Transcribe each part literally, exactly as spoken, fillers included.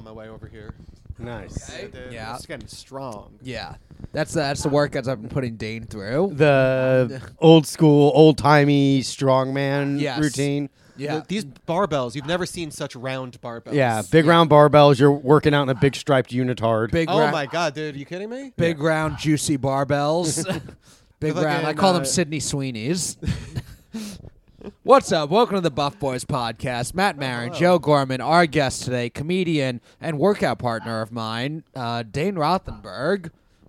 on my way over here. Nice. Yeah, dude, Yeah. It's getting strong. Yeah. That's the, that's the workouts I've been putting Dane through. The old school, old timey strongman Yes. routine. Yeah. The- these barbells, you've never seen such round barbells. Yeah, big round barbells. You're working out in a big striped unitard. Big Oh ra- my god, dude, are you kidding me? Big round juicy barbells. Big Fucking, round. I call them uh, Sydney Sweeney's. What's up? Welcome to the Buff Boys podcast. Matt Marin, hello. Joe Gorman, our guest today, comedian and workout partner of mine, uh, Dane Rothenberg.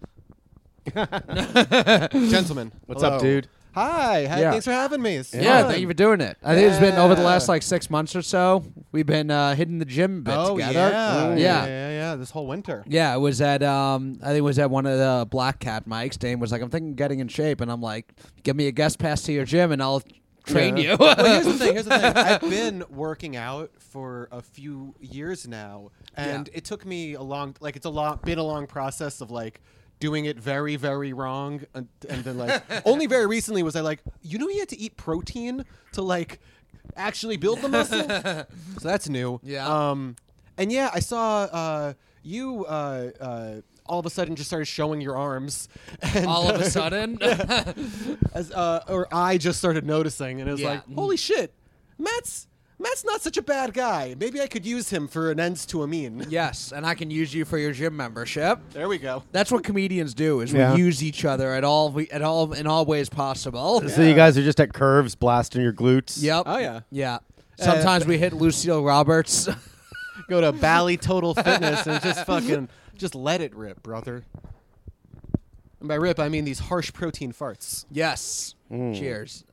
Gentlemen. What's hello. up, dude? Hi. Hi. Yeah. Thanks for having me. It's Yeah, fun. thank you for doing it. I think it's been over the Yeah. last like six months or so. We've been uh, hitting the gym a bit Oh together. yeah. Mm. yeah, yeah. yeah, yeah. This whole winter. Yeah, it was at um I think it was at one of the Black Cat mics. Dane was like, I'm thinking of getting in shape, and I'm like, give me a guest pass to your gym and I'll train Yeah. you. Well, here's the thing. Here's the thing. I've been working out for a few years now, and Yeah. it took me a long, like it's a long, been a long process of like doing it very, very wrong, and, and then like only very recently was I like, you know, you had to eat protein to like actually build the muscle. So that's new. Yeah. Um, and yeah, I saw uh, you. Uh, uh, all of a sudden, just started showing your arms. And, All of uh, a sudden. as uh, or I just started noticing, and it was Yeah. like, holy shit, Matt's Matt's not such a bad guy. Maybe I could use him for an ends to a mean. Yes, and I can use you for your gym membership. There we go. That's what comedians do: is Yeah. we use each other at all, we, at all, in all ways possible. So you guys are just at curves blasting your glutes. Yep. Oh yeah. Yeah. Sometimes we hit Lucille Roberts. Go to Bally Total Fitness and just fucking just let it rip, brother. And by rip, I mean these harsh protein farts. Yes. Mm. Cheers.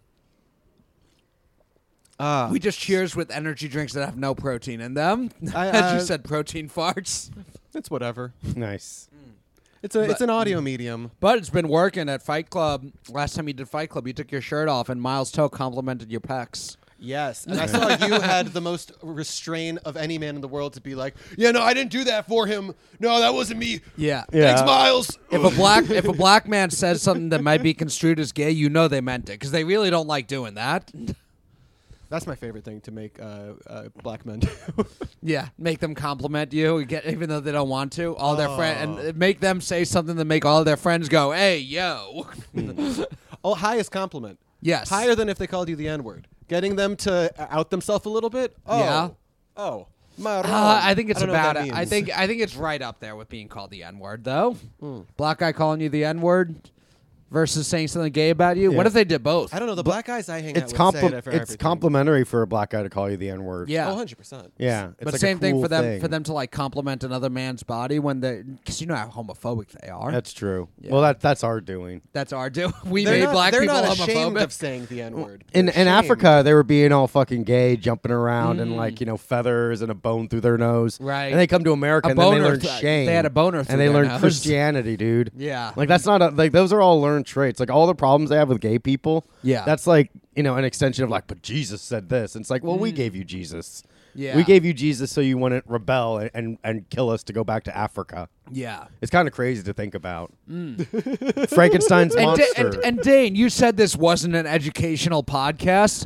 Ah, We just cheers with energy drinks that have no protein in them. I, As you uh, said, protein farts. it's whatever. Nice. It's a it's But- an audio medium. But it's been working at Fight Club. Last time you did Fight Club, you took your shirt off, and Miles Toe complimented your pecs. Yes, and I saw you had the most restraint of any man in the world to be like, yeah, no, I didn't do that for him. No, that wasn't me. Yeah. Yeah. Thanks, Miles. If a black if a black man says something that might be construed as gay, you know they meant it because they really don't like doing that. That's my favorite thing to make uh, uh, black men do. Yeah, make them compliment you, get even though they don't want to. All their friend Oh. and make them say something that make all of their friends go, "Hey, yo." Oh, highest compliment. Yes. Higher than if they called you the N-word. Getting them to uh, out themselves a little bit. Oh. Yeah. Oh. Marron. Uh, I think it's I don't know what about that it. I means. think I think it's right up there with being called the N word, though. Mm. Black guy calling you the N word versus saying something gay about you. What Yeah. if they did both? I don't know. The black guys I hang It's out with say compli- it for It's everything. complimentary for a black guy to call you the N word. Yeah. Oh, one hundred percent. Yeah. It's but like a same thing cool for them thing. for them to like compliment another man's body when they because you know how homophobic they are. That's true. Yeah. Well, that that's our doing. That's our do. We They're made not, black they're people not ashamed homophobic. of saying the N-word. In They're in ashamed. Africa, they were being all fucking gay, jumping around and Mm. like you know feathers and a bone through their nose. Right. And they come to America A and then they boner learn th- shame. they had a boner through and they their learn nose. Christianity, dude. Yeah. Like that's not a, like those are all learned traits. Like all the problems they have with gay people. Yeah. That's like you know an extension of like, but Jesus said this. And it's like, well, we Mm. gave you Jesus. Yeah. We gave you Jesus so you wouldn't rebel and, and, and kill us to go back to Africa. Yeah. It's kind of crazy to think about. Frankenstein's And, monster. Da- and, and Dane, you said this wasn't an educational podcast.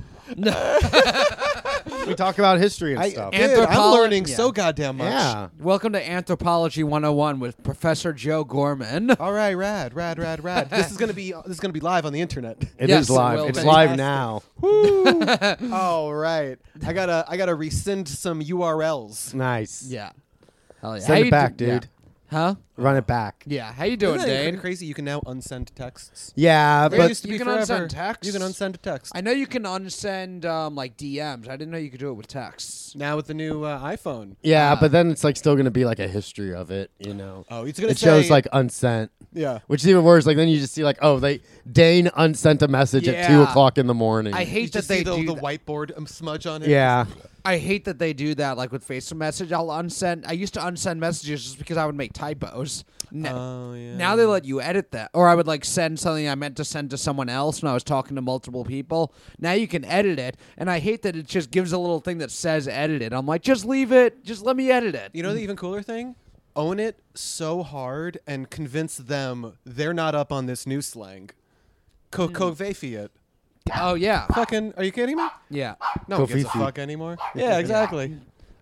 we talk about history and I, stuff. dude, I'm Anthropolo- learning yeah. so goddamn much. Yeah. Welcome to Anthropology one oh one with Professor Joe Gorman. All right, rad, rad, rad, rad. this is gonna be this is gonna be live on the internet. It is Yes, it live. will it's be. live Fantastic. now. Woo! All right, I gotta I gotta rescind some U R Ls. Nice. Yeah. Hell yeah. Send How it you back, do- yeah. dude. Huh? Run it back. Yeah. How you doing, Isn't that Dane? crazy? You can now unsend texts. Yeah, There but used to you be can forever. unsend texts? You can unsend a text. I know you can unsend um, like D Ms. I didn't know you could do it with texts. Now with the new uh, iPhone. yeah, Uh, but then it's like still gonna be like a history of it, you know. Oh, it's gonna It say shows like unsent, yeah. which is even worse. Like then you just see like, oh, they Dane unsent a message at two Yeah. o'clock in the morning. I You hate that just they see the, do the that. whiteboard um, smudge on it. yeah, I hate that they do that, like with Facebook message. I'll unsend. I used to unsend messages just because I would make typos. N- Oh yeah. Now they let you edit that, or I would like send something I meant to send to someone else when I was talking to multiple people. Now you can edit it, and I hate that it just gives a little thing that says edited. I'm like, just leave it. Just let me edit it. You know the even cooler thing? Own it so hard and convince them they're not up on this new slang. Co Kovefi it. Oh yeah, Fucking, are you kidding me? yeah. No one gives a Kofifi. fuck anymore. Yeah, exactly.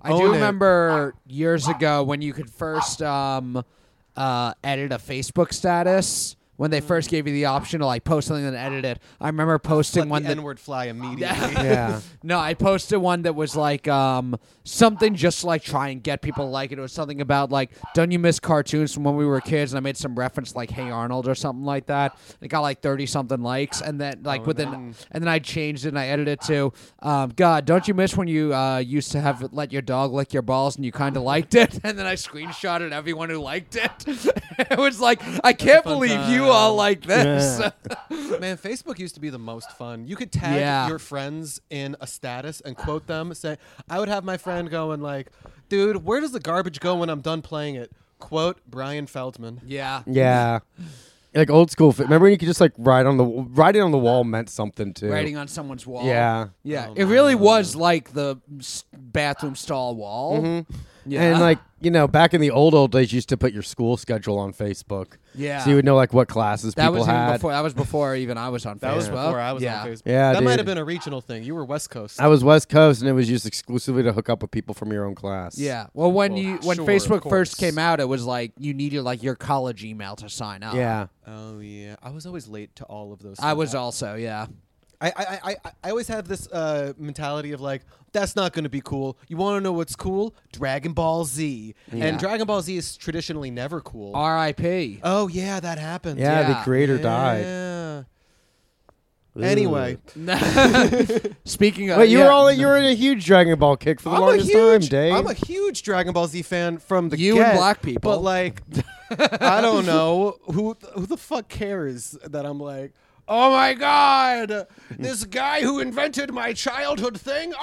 I do Own it. remember years ago when you could first um, uh, edit a Facebook status. When they first gave you the option to like post something and edit it, I remember posting Let one the that N-word fly immediately. Yeah. no, I posted one that was like um, something just to, like try and get people to like it. It was something about like, don't you miss cartoons from when we were kids? And I made some reference like Hey Arnold or something like that. It got like thirty something likes, and then like Oh, within, no. and then I changed it and I edited it to, um, God, don't you miss when you uh, used to have let your dog lick your balls and you kind of liked it? And then I screenshotted everyone who liked it. It was like, I can't fun believe you time. all like this. Yeah. Man, Facebook used to be the most fun. You could tag Yeah. your friends in a status and quote them. Say, I would have my friend going like, dude, where does the garbage go when I'm done playing it? Quote Brian Feldman. Yeah. Yeah. Like old school. fi- Remember when you could just like write on the writing on the wall meant something too. Writing on someone's wall. Yeah. Yeah, Oh, it really man. was like the s- bathroom stall wall. Mm-hmm. Yeah. And like, you know, back in the old old days, you used to put your school schedule on Facebook. yeah, So you would know like what classes that people was even had. before. That was before even I was on That was Facebook. before I was yeah. on Facebook. Yeah, that might dude. have been a regional thing. You were West Coast. I was West Coast, and it was used exclusively to hook up with people from your own class. Yeah. Well, when Well, you when sure, Facebook of first course. came out, it was like you needed like your college email to sign up. Yeah. oh yeah, I was always late to all of those. I things. was also yeah. I, I, I, I- I always had this uh, mentality of like, that's not going to be cool. You want to know what's cool? Dragon Ball Z. Yeah. And Dragon Ball Z is traditionally never cool. R I P oh, yeah, that happened. Yeah, the Yeah. creator died. Yeah. Ugh. Anyway, Speaking of, Wait, you yeah, were all you were in a huge Dragon Ball kick for the I'm a longest huge, time, Dave. I'm a huge Dragon Ball Z fan from the You get, and black people. But like, I don't know who who the fuck cares that I'm like, oh my god, this guy who invented my childhood thing.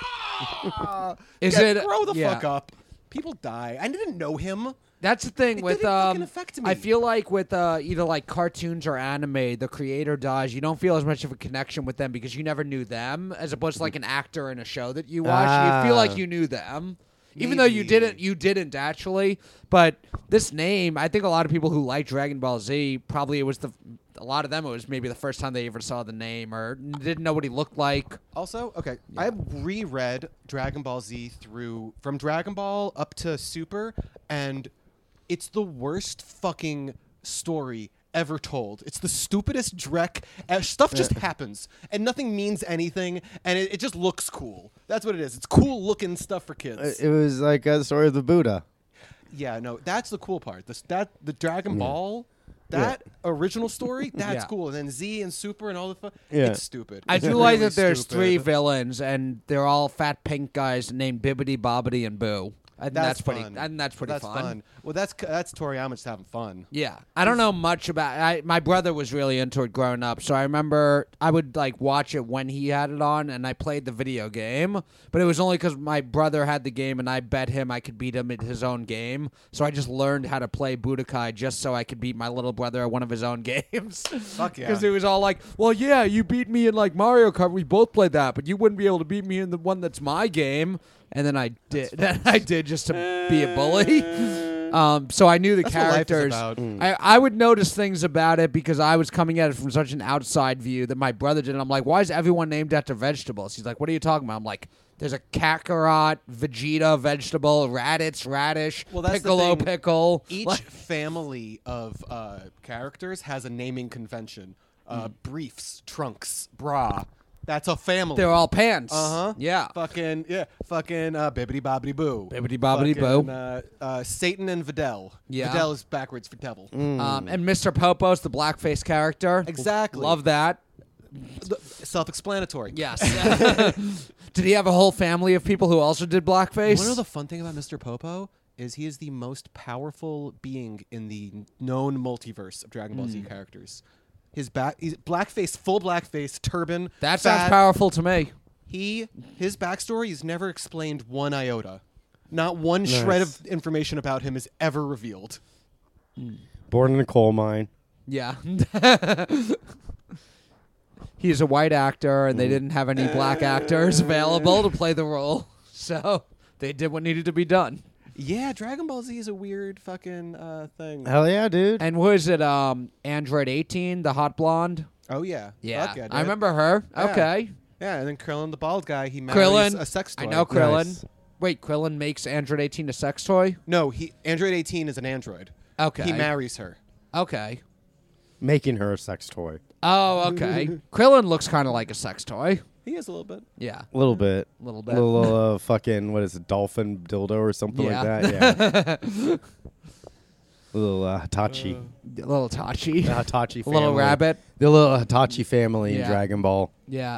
Ah! Is Get- it- grow the yeah. fuck up? People die. I didn't know him. That's the thing It with didn't fucking um. affect me. I feel like with uh either like cartoons or anime, the creator dies. You don't feel as much of a connection with them because you never knew them, as opposed to like an actor in a show that you watch. You feel Ah. like you knew them, even though you Maybe. didn't. You didn't actually. But this name, I think a lot of people who like Dragon Ball Z probably it was the. A lot of them, it was maybe the first time they ever saw the name or didn't know what he looked like. Also, okay, I reread Dragon Ball Z through from Dragon Ball up to Super, and it's the worst fucking story ever told. It's the stupidest dreck. Uh, stuff just happens, and nothing means anything, and it, it just looks cool. That's what it is. It's cool looking stuff for kids. It was like a story of the Buddha. yeah, no, that's the cool part. The that the Dragon Ball. That original story, that's Yeah. cool. And then Z and Super and all the fun. Yeah. It's stupid. I It's do like really that there's stupid. three villains and they're all fat pink guys named Bibbidi Bobbidi and Boo. I think that's, That's pretty. fun. I think that's pretty That's fun. Well, that's that's Toriyama just having fun. Yeah, I don't know much about. I my brother was really into it growing up, so I remember I would like watch it when he had it on, and I played the video game. But it was only because my brother had the game, and I bet him I could beat him at his own game. So I just learned how to play Budokai just so I could beat my little brother at one of his own games. Fuck yeah. Because it was all like, well, yeah, you beat me in like Mario Kart. We both played that, but you wouldn't be able to beat me in the one that's my game. And then I did. I did just to be a bully. Um, so I knew the That's what life is characters. about. I, I would notice things about it because I was coming at it from such an outside view that my brother did. And I'm like, why is everyone named after vegetables? He's like, what are you talking about? I'm like, there's a Kakarot, Vegeta vegetable, Raditz, radish, Well, that's the Piccolo thing. pickle. Each Like- family of uh, characters has a naming convention. Uh, Briefs, trunks, bra. That's a family. they're all pants. Uh huh. Yeah. Fucking yeah. Fucking uh, bibbity bobbity boo. Bibbidi bobbidi Fucking, boo. Uh, uh, Satan and Videl. Yeah. Videl is backwards for devil. Um, and Mister Popo's the blackface character. Exactly. Love that. The- Self-explanatory. Yes. Did he have a whole family of people who also did blackface? You want to know the fun thing about Mister Popo is he is the most powerful being in the known multiverse of Dragon Ball Hmm. Z characters. His back, he's blackface, full blackface, turban. that sounds fat. powerful to me. He his backstory is never explained one iota. Not one shred Nice. of information about him is ever revealed. Born in a coal mine. Yeah. He's a white actor, and they didn't have any black actors available to play the role. So they did what needed to be done. Yeah, Dragon Ball Z is a weird fucking uh, thing. Hell yeah, dude. And was it um, Android eighteen, the hot blonde? Oh yeah, Yeah. Fuck yeah I dude. remember her. Yeah. Okay. Yeah, and then Krillin, the bald guy, he marries Krillin. a sex toy. I know Krillin. Nice. Wait, Krillin makes Android eighteen a sex toy? No, he Android eighteen is an android. Okay. He marries her. Okay. Making her a sex toy. Oh, okay. Krillin looks kind of like a sex toy. He is a little bit. Yeah. A little bit. A little bit. Little uh, fucking, what is it, dolphin dildo or something Yeah. like that? Yeah. Little uh, Hitachi. A little Tachi. The Hitachi A family. little rabbit. The little Hitachi family Yeah. in Dragon Ball. Yeah.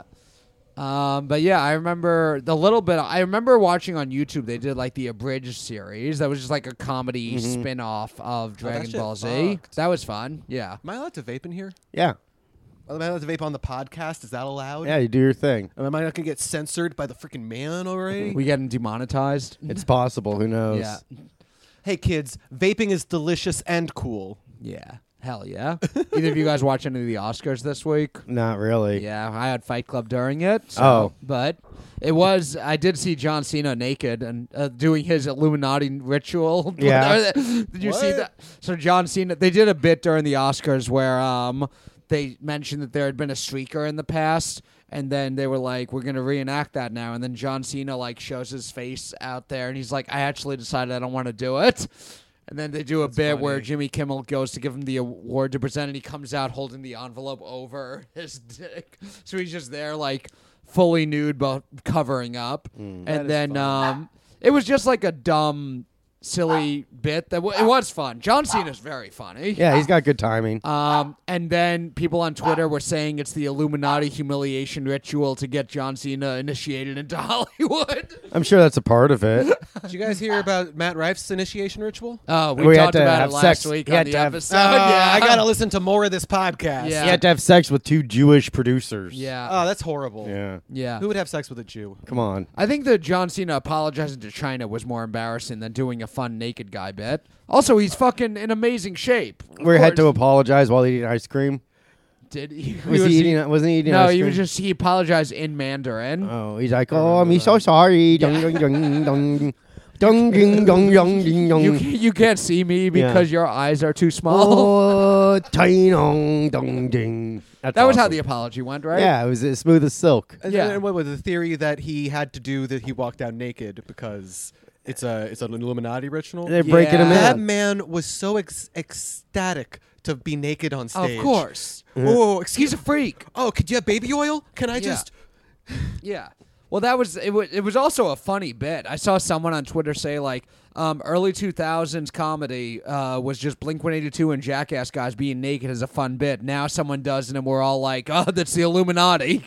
Um, but yeah, I remember the little bit. I remember watching on YouTube. They did like the abridged series. That was just like a comedy Mhm. spin-off of Dragon shit Ball Z. fucked. That was fun. Yeah. Am I allowed to vape in here? Yeah. Am I allowed to vape on the podcast? Is that allowed? Yeah, you do your thing. Am I not gonna get censored by the freaking man already? We getting demonetized. It's possible. Who knows? Yeah. Hey kids, vaping is delicious and cool. Yeah. Hell yeah. Either of you guys watch any of the Oscars this week? Not really. Yeah, I had Fight Club during it. So, Oh. But it was, I did see John Cena naked and uh, doing his Illuminati ritual. Yeah. Did you see What? that? So John Cena, they did a bit during the Oscars where um they mentioned that there had been a streaker in the past. And then they were like, we're going to reenact that now. And then John Cena like shows his face out there and he's like, I actually decided I don't want to do it. And then they do a That's bit funny. where Jimmy Kimmel goes to give him the award to present, and he comes out holding the envelope over his dick. So he's just there, like, fully nude, but covering up. That And is then funny. um, it was just like a dumb, silly bit. That w- It was fun. John Cena's very funny. Yeah, he's got good timing. Um, and then people on Twitter were saying it's the Illuminati humiliation ritual to get John Cena initiated into Hollywood. I'm sure that's a part of it. Did you guys hear about Matt Rife's initiation ritual? Oh, we, We had talked to about have it last sex. week He on had the to have- episode. Uh, yeah, I gotta listen to more of this podcast. Yeah. He had to have sex with two Jewish producers. Yeah. Oh, that's horrible. Yeah. yeah. Who would have sex with a Jew? Come on. I think that John Cena apologizing to China was more embarrassing than doing a fun naked guy bit. Also, he's fucking in amazing shape. Of We had to course. apologize while eating ice cream. Did he? Was he eating? Wasn't he eating No, ice he cream? was just he apologized in Mandarin. Oh, he's like, I oh, I'm remember so that. sorry. Dung, dung, dung, dung. Dung, ding, dung, dung, ding, dung. You can't, you can't see me because your eyes are too small. Oh, ting, dong, dung, ding. That's That was how awesome. the apology went, right? Yeah, it was as smooth as silk. And Yeah. then what was the theory that he had to do that he walked out naked because it's a it's an Illuminati ritual? They're breaking him Yeah. That in. man was so ex- ecstatic to be naked on stage. Of course. Oh, excuse He's a freak. Oh, could you have baby oil? Can I Yeah. just? Yeah. Well, that was it. Was, it was also a funny bit. I saw someone on Twitter say like, um, early two thousands comedy uh, was just Blink one eighty-two and Jackass guys being naked as a fun bit. Now someone does it, and we're all like, oh, that's the Illuminati.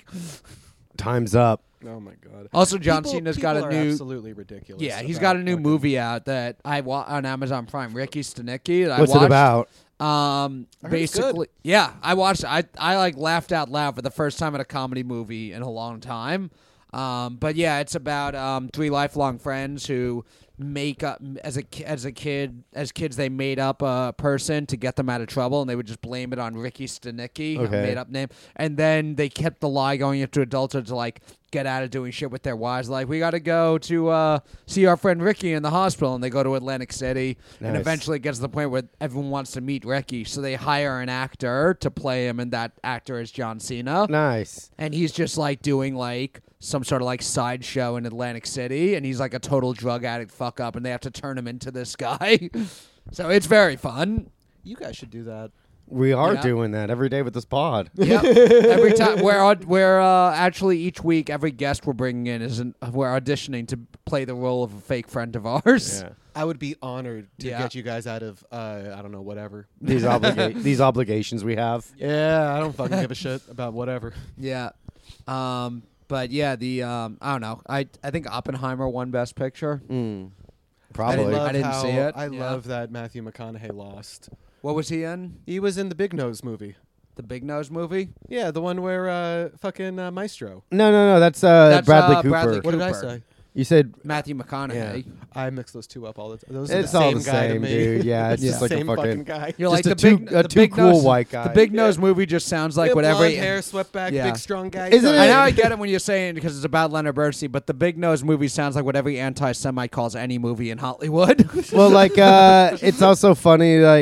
Time's up. Oh my god. Also, John People- Cena's people got a are new. absolutely ridiculous. Yeah, he's about got a new fucking- movie out that I wa- on Amazon Prime. Ricky Stenicki. That What's I watched. it about? Um, I heard it's good. basically, yeah, I watched. I I like laughed out loud for the first time at a comedy movie in a long time. Um, but yeah, it's about um three lifelong friends who make up as a ki- as a kid as kids they made up a person to get them out of trouble, and they would just blame it on Ricky Stenicki, a Okay. made up name, and then they kept the lie going into adulthood to like get out of doing shit with their wives. Like, we got to go to uh, see our friend Ricky in the hospital, and they go to Atlantic City, and Nice. eventually it gets to the point where everyone wants to meet Ricky, so they hire an actor to play him, and that actor is John Cena, Nice. and he's just like doing like some sort of like sideshow in Atlantic City, and he's like a total drug addict fuck up, and they have to turn him into this guy. So it's very fun. You guys should do that. We are Yeah. doing that every day with this pod. Yep. Every time we're aud- we're uh, actually each week every guest we're bringing in is an, we're auditioning to play the role of a fake friend of ours. Yeah. I would be honored to Yeah. get you guys out of uh, I don't know whatever. These obliga- these obligations we have. Yeah, I don't fucking give a shit about whatever. Yeah. Um. But yeah, the um. I don't know. I I think Oppenheimer won Best Picture. Mm. I Probably. love I didn't how- see it. I Yeah. love that Matthew McConaughey lost. What was he in? He was in the Big Nose movie. The Big Nose movie. Yeah, the one where uh, fucking uh, Maestro. No, no, no. That's, uh, That's, Bradley uh, Cooper. Bradley What did I Cooper. say? You said Matthew McConaughey. I mix those two up all the time. Those are it's the all same the guy to same, me. dude. Yeah, it's Yeah. just like same a fucking fucking. guy. You're Just like a the too- big, a the too big cool nose, white guy. The Big Yeah. Nose movie just sounds like Yeah, what blonde every hair, swept back, Yeah. big strong guy. Isn't does. I know I get it when you're saying because it's about Leonard Bernstein, but the Big Nose movie sounds like what every anti-Semite calls any movie in Hollywood. Well, like, uh, it's also funny, like,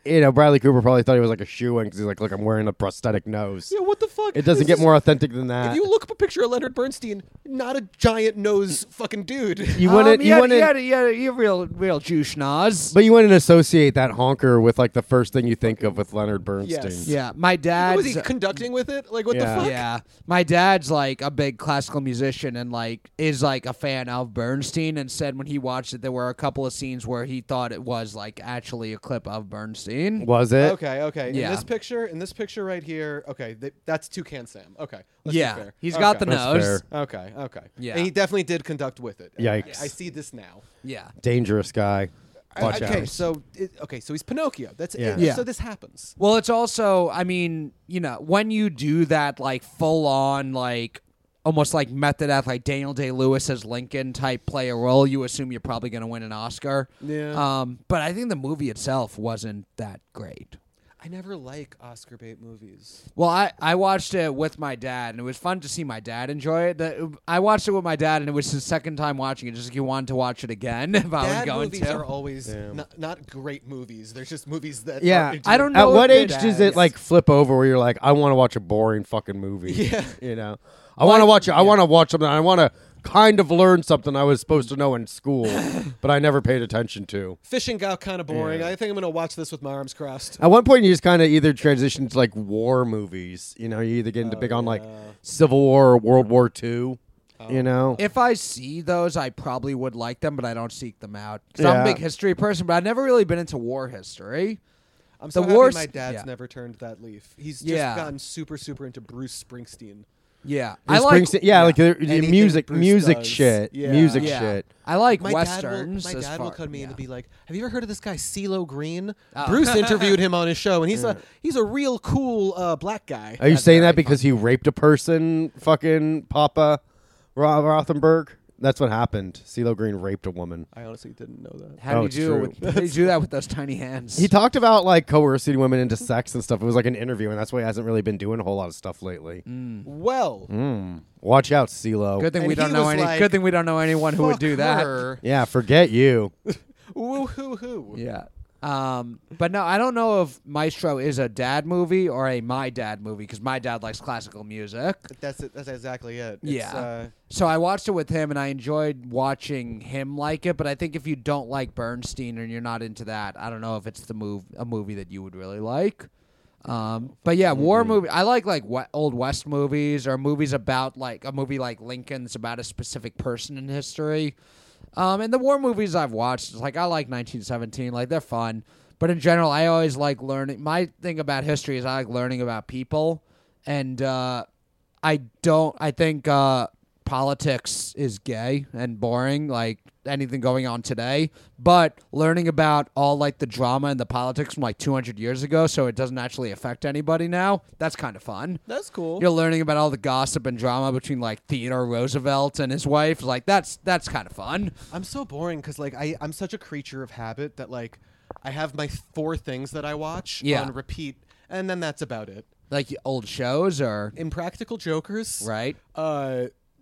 you know, Bradley Cooper probably thought he was like a shoe-in because he's like, look, I'm wearing a prosthetic nose. Yeah, what the fuck? It doesn't This get is- more authentic than that. If you look up a picture of Leonard Bernstein, not a giant nose fucking dude. You um, wouldn't, you you had, wouldn't, you had, you had, you real, real Jew schnoz. but you wouldn't associate that honker with like the first thing you think of with Leonard Bernstein. Yes. Yeah, my dad's. Was he conducting with it? Like, what Yeah. the fuck? Yeah, my dad's like a big classical musician and like is like a fan of Bernstein, and said when he watched it, there were a couple of scenes where he thought it was like actually a clip of Bernstein. Was it? Okay, okay. Yeah. In this picture, in this picture right here, okay, th- that's Toucan Sam. Okay, let's Yeah, be fair. he's okay. got the That's nose. fair. Okay, okay. Yeah. And he definitely did conduct with it. Yikes. I, I see this now. Yeah, Dangerous guy. Watch okay, out. so it, okay, so he's Pinocchio. That's Yeah. it. Yeah. So this happens. well, it's also, I mean, you know, when you do that like full on like. Almost like method act, like Daniel Day-Lewis as Lincoln type play a role, you assume you're probably going to win an Oscar. Yeah. Um, but I think the movie itself wasn't that great. I never like Oscar bait movies. Well, I, I watched it with my dad, and it was fun to see my dad enjoy it. The, I watched it with my dad, and it was his second time watching it, just like he wanted to watch it again if I was Dad going movies to. are always Damn. not, not great movies. They're just movies that. Yeah. Are I don't At know what if age it does is. it like flip over where you're like, I want to watch a boring fucking movie? Yeah. You know, I want to Like- watch. I want to watch something. I want to kind of learn something I was supposed to know in school, but I never paid attention to. Fishing got kind of boring. Yeah. I think I'm gonna watch this with my arms crossed. At one point, you just kind of either transition to like war movies. You know, you either get into Oh, big on like yeah. Civil War or World War Two. You know, If I see those, I probably would like them, but I don't seek them out. Because I'm a Yeah. big history person, but I've never really been into war history. I'm so The happy worst- my dad's yeah. never turned that leaf. He's just Yeah. gotten super, super into Bruce Springsteen. Yeah. Bruce I like Springsteen- yeah, like the, the Anything music, Bruce music does. shit, Yeah. music yeah. shit. I like My westerns. dad will, my as dad will far- come in yeah. and be like, "Have you ever heard of this guy CeeLo Green?" Oh. Bruce interviewed him on his show, and he's a he's a real cool uh, black guy. Are you That's saying very that because he raped a person, fucking Papa Ro- Rothenberg? That's what happened. CeeLo Green raped a woman. I honestly didn't know that. How Oh, do it's you do it? true. With, how do you do that with those tiny hands? He talked about like coercing women into sex and stuff. It was like an interview, and that's why he hasn't really been doing a whole lot of stuff lately. Well, Mm. Watch out, CeeLo. Good thing And we don't he know was any. like, good thing we don't know anyone who would fuck do that. her. Yeah, forget you. Woo hoo hoo. Yeah. Um, but no, I don't know if Maestro is a dad movie or a my dad movie because my dad likes classical music. That's it. That's exactly it. It's, Yeah. Uh, So I watched it with him and I enjoyed watching him like it. But I think if you don't like Bernstein and you're not into that, I don't know if it's the move a movie that you would really like. Um, but yeah, war movie. I like like we- old West movies or movies about like a movie like Lincoln's about a specific person in history. Um, and the war movies I've watched, it's like I like nineteen seventeen, like they're fun. But in general, I always like learning. My thing about history is I like learning about people, and uh, I don't. I think uh, politics is gay and boring, like anything going on today. But learning about all like the drama and the politics from like two hundred years ago, so it doesn't actually affect anybody now. That's kind of fun. that's cool. You're learning about all the gossip and drama between like Theodore Roosevelt and his wife. Like that's that's kind of fun. I'm so boring because like I I'm such a creature of habit that like I have my four things that I watch Yeah. on repeat, and then that's about it. Like old shows or Impractical Jokers, right. Uh,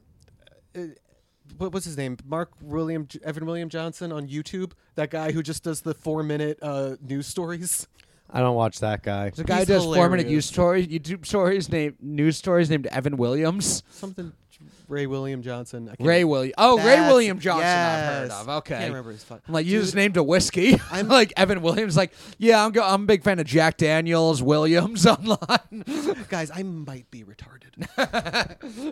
uh, what was his name? Mark William Evan William Johnson on YouTube. That guy who just does the four minute uh, news stories. I don't watch that guy. There's a guy He's who does four minute hilarious. news stories, YouTube stories named news stories named Evan Williams. Something Ray William Johnson. I can't Ray remember. William. Oh, Ray That's- William Johnson. I've heard yes. of. Okay. Can't remember his fuck. I'm like, you Dude, just named a whiskey. I'm like Evan Williams. Like, yeah, I'm go- I'm a big fan of Jack Daniels, Williams online. guys, I might be retarded.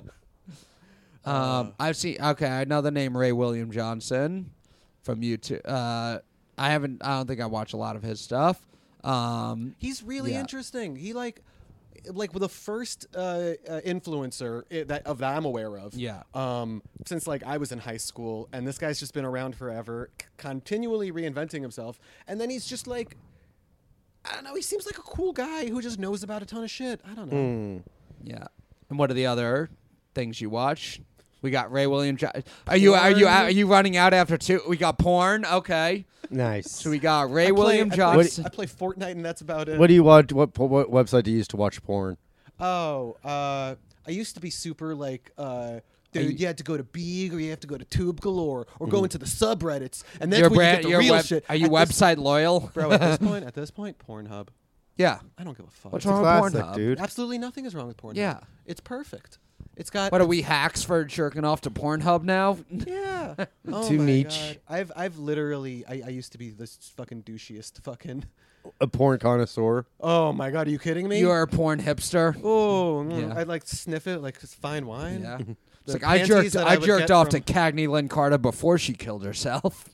um, I've seen. Okay, I know the name Ray William Johnson from YouTube. Uh, I haven't. I don't think I watch a lot of his stuff. Um, He's really Yeah. interesting. He like, like the first uh, uh, influencer i- that of that I'm aware of. Yeah. Um, since like I was in high school, and this guy's just been around forever, c- continually reinventing himself. And then he's just like, I don't know. He seems like a cool guy who just knows about a ton of shit. I don't know. Mm. yeah. And what are the other things you watch? We got Ray William. Jo- are you are you Porn. are you running out after two? We got porn. Okay. Nice. So we got Ray I play- William I play- Johnson. I play Fortnite, and that's about it. What do you watch? What, what website do you use to watch porn? Oh, uh, I used to be super like uh, Dude, you- you had to go to Beeg or you have to go to Tube Galore or go into the subreddits, and that's your where brand, you get the your real web, shit. Are you At this- website loyal, bro? At this point, at this point, Pornhub. Yeah. I don't give a fuck. What's It's a wrong with classic, Pornhub? dude. Absolutely nothing is wrong with Pornhub. Yeah. It's perfect. It's got. What are we hacks for jerking off to Pornhub now? Yeah. Oh Too my niche. God. I've I've literally I, I used to be this fucking douchiest fucking. A porn connoisseur. Oh my God, are you kidding me? You're a porn hipster. Oh, mm, Yeah. I'd like sniff it like it's fine wine. Yeah. The It's like I panties jerked that I would jerked get off from- to Cagney Lynn Carter before she killed herself.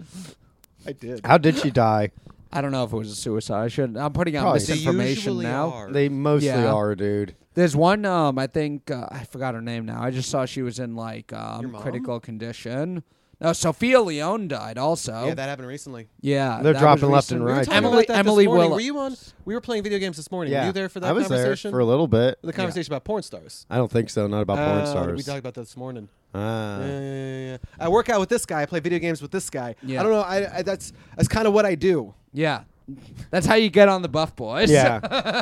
I did. How did she die? I don't know if it was a suicide. I should I'm putting out Probably. They misinformation usually now. are. They mostly Yeah. are, dude. There's one um I think uh, I forgot her name now. I just saw she was in like Your um mom? critical condition. No, Sophia Leone died also. Yeah, that happened recently. Yeah, They're that dropping was left recent. and We were right. talking Emily about that Emily this morning. Willow. Were you on? We were playing video games this morning. Yeah. Were you there for that I was there conversation? for a little bit. The conversation about porn stars. I don't think so. Not about porn Uh, stars. We talked about that this morning. Ah. Yeah, yeah, yeah, yeah. I work out with this guy. I play video games with this guy. Yeah. I don't know. I, I that's that's kind of what I do. Yeah. That's how you get on the Buff Boys. Yeah.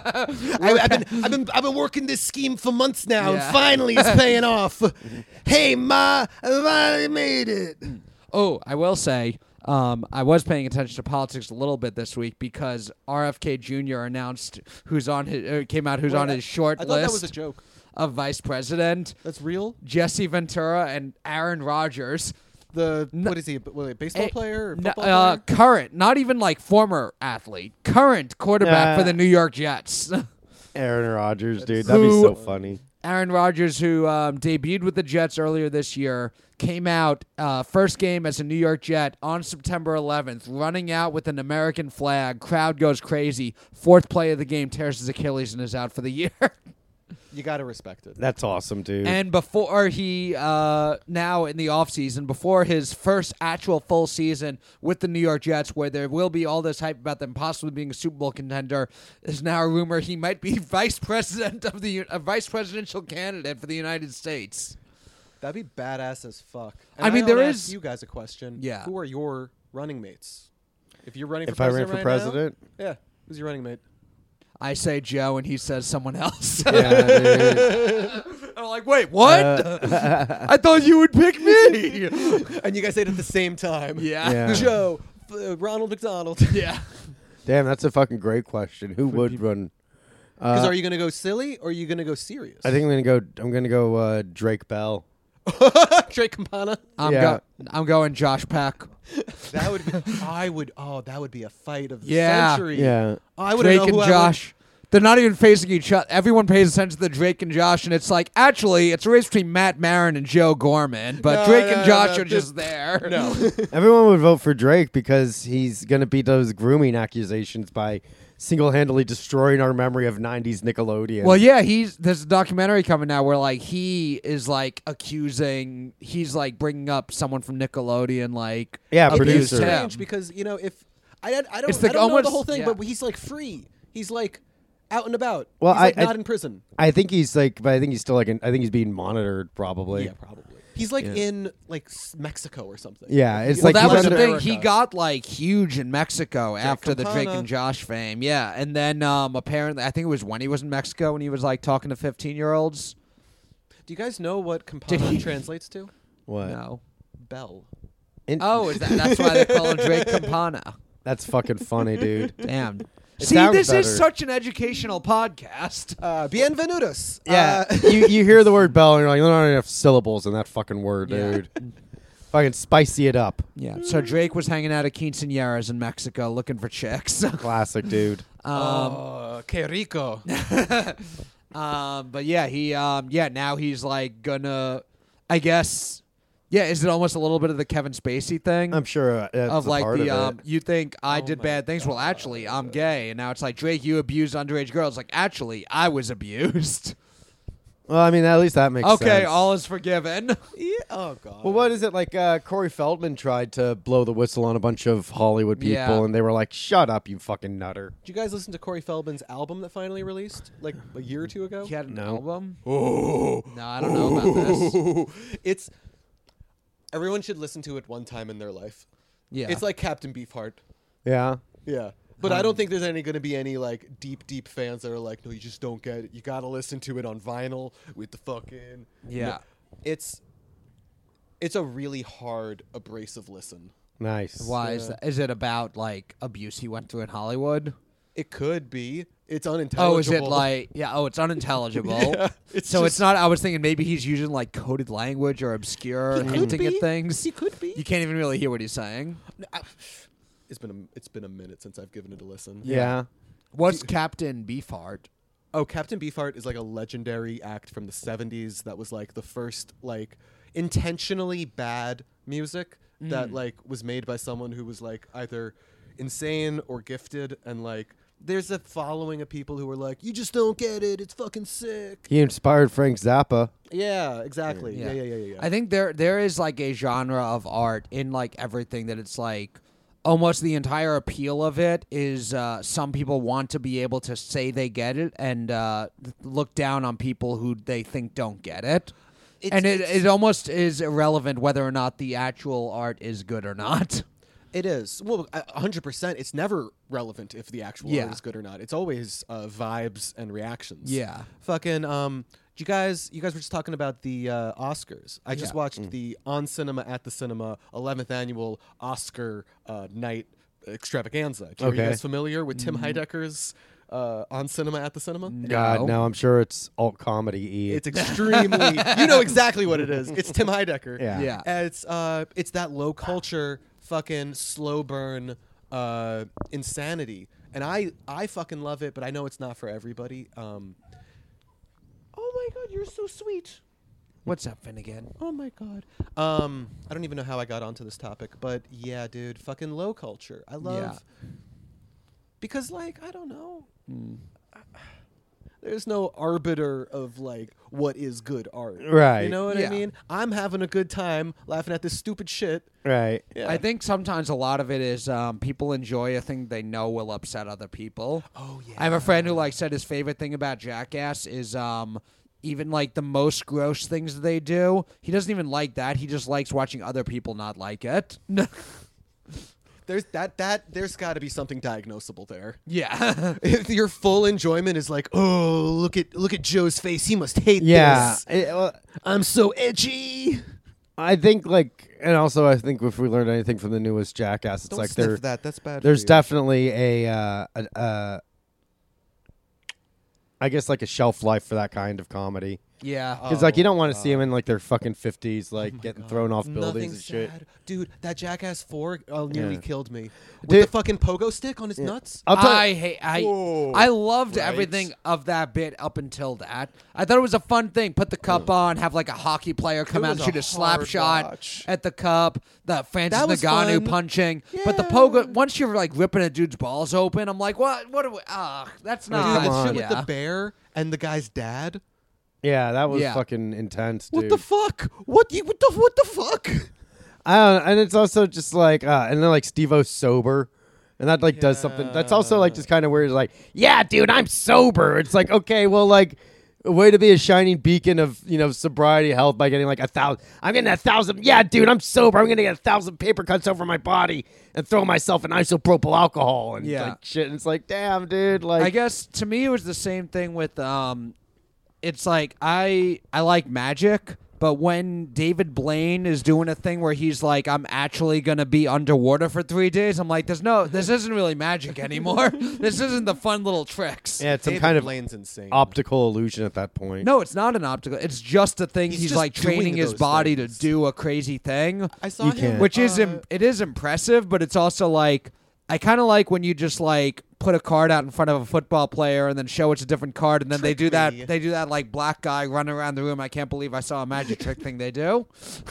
I, I've been I've been I've been working this scheme for months now, Yeah. and finally it's paying off. Hey ma, I finally made it. Oh, I will say, um, I was paying attention to politics a little bit this week because R F K Junior announced who's on his uh, came out who's Wait, on I- his short I thought that was a list joke. of vice president. That's real. Jesse Ventura and Aaron Rodgers. The No- what is he? a- What, a baseball Eh, player or n- football uh, player? current, not even like former athlete, current quarterback for Uh, the New York Jets. Aaron Rodgers, dude. That'd be Who- so funny. Aaron Rodgers, who um, debuted with the Jets earlier this year, came out uh, first game as a New York Jet on September eleventh, running out with an American flag. Crowd goes crazy. Fourth play of the game, tears his Achilles and is out for the year. You gotta respect it. That's awesome, dude. And before he, uh, now in the offseason, before his first actual full season with the New York Jets, where there will be all this hype about them possibly being a Super Bowl contender, there's now a rumor he might be vice president of the a vice presidential candidate for the United States. That'd be badass as fuck. I And mean, wanna there ask is- you guys a question. Yeah. Who are your running mates? If you're running for if I ran president for right president, now, yeah, who's your running mate? I say Joe, and he says someone else. yeah, dude. I'm like, wait, what? Uh, I thought you would pick me. And you guys say it at the same time. yeah. Yeah. Joe, uh, Ronald McDonald. Yeah. Damn, that's a fucking great question. Who would run? Because Uh, are you gonna go silly or are you gonna go serious? I think I'm gonna go. I'm gonna go uh, Drake Bell. Drake Campana. I'm Yeah. go- I'm going Josh Peck. That would be. I would. Oh, that would be a fight of the Yeah. century. Yeah. Oh, I would Drake know and who Josh. They're not even facing each other. Everyone pays attention to the Drake and Josh, and it's like, actually, it's a race between Matt Marin and Joe Gorman, but No, Drake no, and no, Josh no, are just this- there. I would. No. Everyone would vote for Drake because he's gonna beat those grooming accusations by single-handedly destroying our memory of nineties Nickelodeon. Well, yeah, he's there's a documentary coming out where like he is like accusing, he's like bringing up someone from Nickelodeon, like Yeah, abused producer. him. Strange because you know if I, I don't It's the- I don't know the almost- whole thing, yeah. but he's like free. He's like out and about. Well, he's like I- I- not in prison. I think he's like, but I think he's still like, in, I think he's being monitored probably. Yeah, probably. He's like Yeah. in like s- Mexico or something. Yeah, it's He's Well, like that he's was the under- thing. He America. got like huge in Mexico after the Drake Campana. and Josh fame. Yeah, and then um, apparently, I think it was when he was in Mexico when he was like talking to fifteen year olds. Do you guys know what Campana he- translates to? What? No. Bell. In- Oh, is that, that's why they call him Drake Campana. That's fucking funny, dude. Damn. It See, sounds this is better. such an educational podcast. Uh, bienvenidos. Yeah, Uh, you you hear the word bell and you're like, there aren't enough syllables in that fucking word, Yeah. dude. Fucking spicy it up. Yeah. So Drake was hanging out at quinceañeras in Mexico looking for chicks. Classic, dude. um, oh, que rico. um, but yeah, he um, yeah now he's like gonna, I guess, yeah. Is it almost a little bit of the Kevin Spacey thing? I'm sure uh, that's of a like part the of um, it. you think I Oh did my bad things. Well, actually, I'm gay, and now it's like Drake, you abused underage girls. Like, actually, I was abused. Well, I mean, at least that makes sense. Okay, all is forgiven. Yeah. Oh god. Well, what is it like? Uh, Corey Feldman tried to blow the whistle on a bunch of Hollywood people, Yeah. and they were like, "Shut up, you fucking nutter." Did you guys listen to Corey Feldman's album that finally released like a year or two ago? He had an No. album. Oh. No, I don't know about this. It's everyone should listen to it one time in their life. Yeah, It's like Captain Beefheart. Yeah. Yeah. But I don't think there's any going to be any like deep, deep fans that are like, no, you just don't get it. You got to listen to it on vinyl with the fucking. Yeah. No. It's It's a really hard, abrasive listen. Nice. Why is Yeah. that? Is it about like abuse he went through in Hollywood? It could be. It's unintelligible. Oh, is it like yeah? Oh, it's unintelligible. Yeah, it's so it's just- not. I was thinking maybe he's using like coded language or obscure, He could hinting be. at things. He could be. You can't even really hear what he's saying. I- It's been a, it's been a minute since I've given it a listen. Yeah. What's Captain Beefheart? Oh, Captain Beefheart is like a legendary act from the seventies that was like the first like intentionally bad music that like was made by someone who was like either insane or gifted, and like there's a following of people who were like, you just don't get it, it's fucking sick. He inspired Frank Zappa. Yeah, exactly. Yeah, yeah, yeah, yeah. yeah. I think there there is like a genre of art in like everything that it's like almost the entire appeal of it is uh, some people want to be able to say they get it and uh, look down on people who they think don't get it. It's- and it, it's- it almost is irrelevant whether or not the actual art is good or not. It is. Well, a hundred percent. It's never relevant if the actual Yeah. art is good or not. It's always uh, vibes and reactions. Yeah. Fucking. Um. You guys. You guys were just talking about the uh, Oscars. I just Yeah. watched the On Cinema at the Cinema eleventh annual Oscar uh, night extravaganza. Are you Okay. guys familiar with Tim Heidecker's uh, On Cinema at the Cinema? God, no, I'm sure it's alt comedy. E. It's extremely. You know exactly what it is. It's Tim Heidecker. Yeah. Yeah. And it's uh, it's that low culture, fucking slow burn, uh, insanity, and I I fucking love it. But I know it's not for everybody. Um. Oh my god, you're so sweet. What's up, Finnegan? Oh my god. Um, I don't even know how I got onto this topic, but yeah, dude, fucking low culture. I love because, like, I don't know. There's no arbiter of like what is good art, Right. You know what Yeah. I mean? I'm having a good time laughing at this stupid shit. Right. Yeah. I think sometimes a lot of it is um, people enjoy a thing they know will upset other people. Oh yeah. I have a friend who like said his favorite thing about Jackass is um even like the most gross things that they do. He doesn't even like that. He just likes watching other people not like it. There's that that there's got to be something diagnosable there. yeah. If your full enjoyment is like, oh, look at look at Joe's face, he must hate Yeah. this. It- well, I'm so edgy. I think like, and also I think if we learned anything from the newest Jackass, it's Don't like sniff there, that. That's bad. there's for you. definitely a, uh, a, uh, I guess like a shelf life for that kind of comedy. Yeah. Because like you don't want to Oh, see them in like their fucking fifties, like Oh my getting God. thrown off buildings Nothing and shit. sad. Dude, that Jackass four uh, nearly Yeah. killed me. With Dude- the fucking pogo stick on his nuts. I'll tell I hate I Whoa. I loved Right. everything of that bit up until that. I thought it was a fun thing. Put the cup on, have like a hockey player come It out and was shoot a a slap hard shot watch. at the cup. The Francis That was Ngannou fun. punching. But the Yeah. pogo once you're like ripping a dude's balls open, I'm like, what what are we ah, that's Dude, not that come shit on. with yeah. the bear and the guy's dad. Yeah, that was Yeah. fucking intense, dude. What the fuck? What you? What the? What the fuck? I don't know, and it's also just like, uh, and then like Steve-O's sober, and that like does something. That's also like just kind of weird. Like, yeah, dude, I'm sober. It's like, okay, well, like, a way to be a shining beacon of you know sobriety health by getting like a thousand. I'm getting a thousand. Yeah, dude, I'm sober. I'm gonna get a thousand paper cuts over my body and throw myself in isopropyl alcohol and Yeah. like shit. And it's like, damn, dude, like, I guess to me it was the same thing with um it's like I I like magic, but when David Blaine is doing a thing where he's like, I'm actually gonna be underwater for three days, I'm like, there's no this isn't really magic anymore. This isn't the fun little tricks. yeah, it's some David kind of Blaine's insane. optical illusion at that point. No, it's not an optical. It's just a thing. He's He's, just like training doing his those body things. to do a crazy thing. I saw You him, can't. Which is uh, im- it is impressive, but it's also like I kind of like when you just like put a card out in front of a football player and then show it's a different card, and then they Trick do me. that. They do that like black guy running around the room. I can't believe I saw a magic trick thing they do.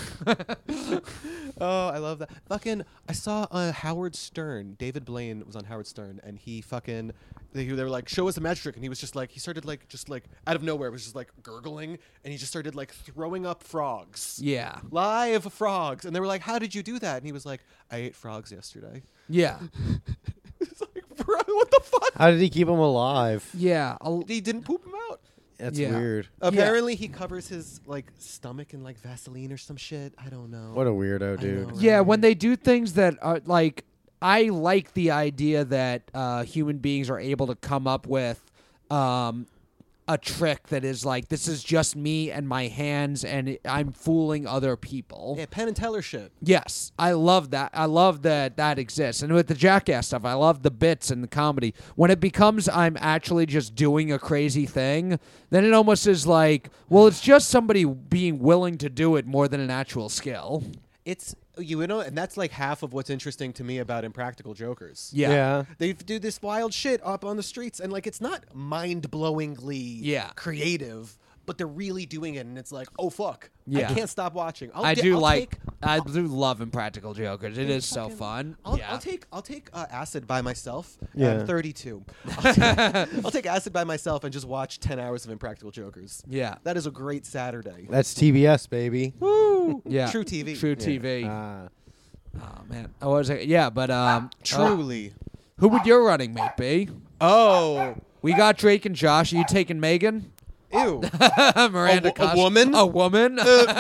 Oh, I love that. Fucking, I saw uh, Howard Stern. David Blaine was on Howard Stern, and he fucking, they, they were like, show us a magic trick. And he was just like, he started like, just like, out of nowhere, was just like gurgling, and he just started like throwing up frogs. Yeah, Live frogs. And they were like, how did you do that? And he was like, I ate frogs yesterday. yeah, It's like, bro, what the fuck? How did he keep him alive? yeah. I'll- He didn't poop him out. That's Yeah. weird. Apparently, he covers his like stomach in like Vaseline or some shit. I don't know. What a weirdo, I dude. know. Yeah, when Right. they do things that are like, I like the idea that uh, human beings are able to come up with um, a trick that is like this is just me and my hands and it, I'm fooling other people. Yeah, Penn and Teller shit. Yes, I love that. I love that that exists. And with the Jackass stuff, I love the bits and the comedy. When it becomes I'm actually just doing a crazy thing, then it almost is like, well, it's just somebody being willing to do it more than an actual skill. It's you know, and that's like half of what's interesting to me about Impractical Jokers. Yeah. Yeah. They do this wild shit up on the streets, and like it's not mind-blowingly Yeah. creative, but they're really doing it, and it's like, oh fuck, Yeah. I can't stop watching. I'll I di- do I'll like take- I do love Impractical Jokers. It is so fucking- fun. I'll, yeah. I'll take I'll take uh, acid by myself. Yeah. I'm thirty-two. I'll take, I'll take acid by myself and just watch ten hours of Impractical Jokers. yeah. That is a great Saturday. That's T B S, baby. Woo! Yeah. True T V. True T V. Ah. Oh man. I was like, yeah, but um uh, Truly. who would your running mate be? Oh. We got Drake and Josh. Are you taking Megan? Ew. Miranda A wo- a Cos- woman? A woman?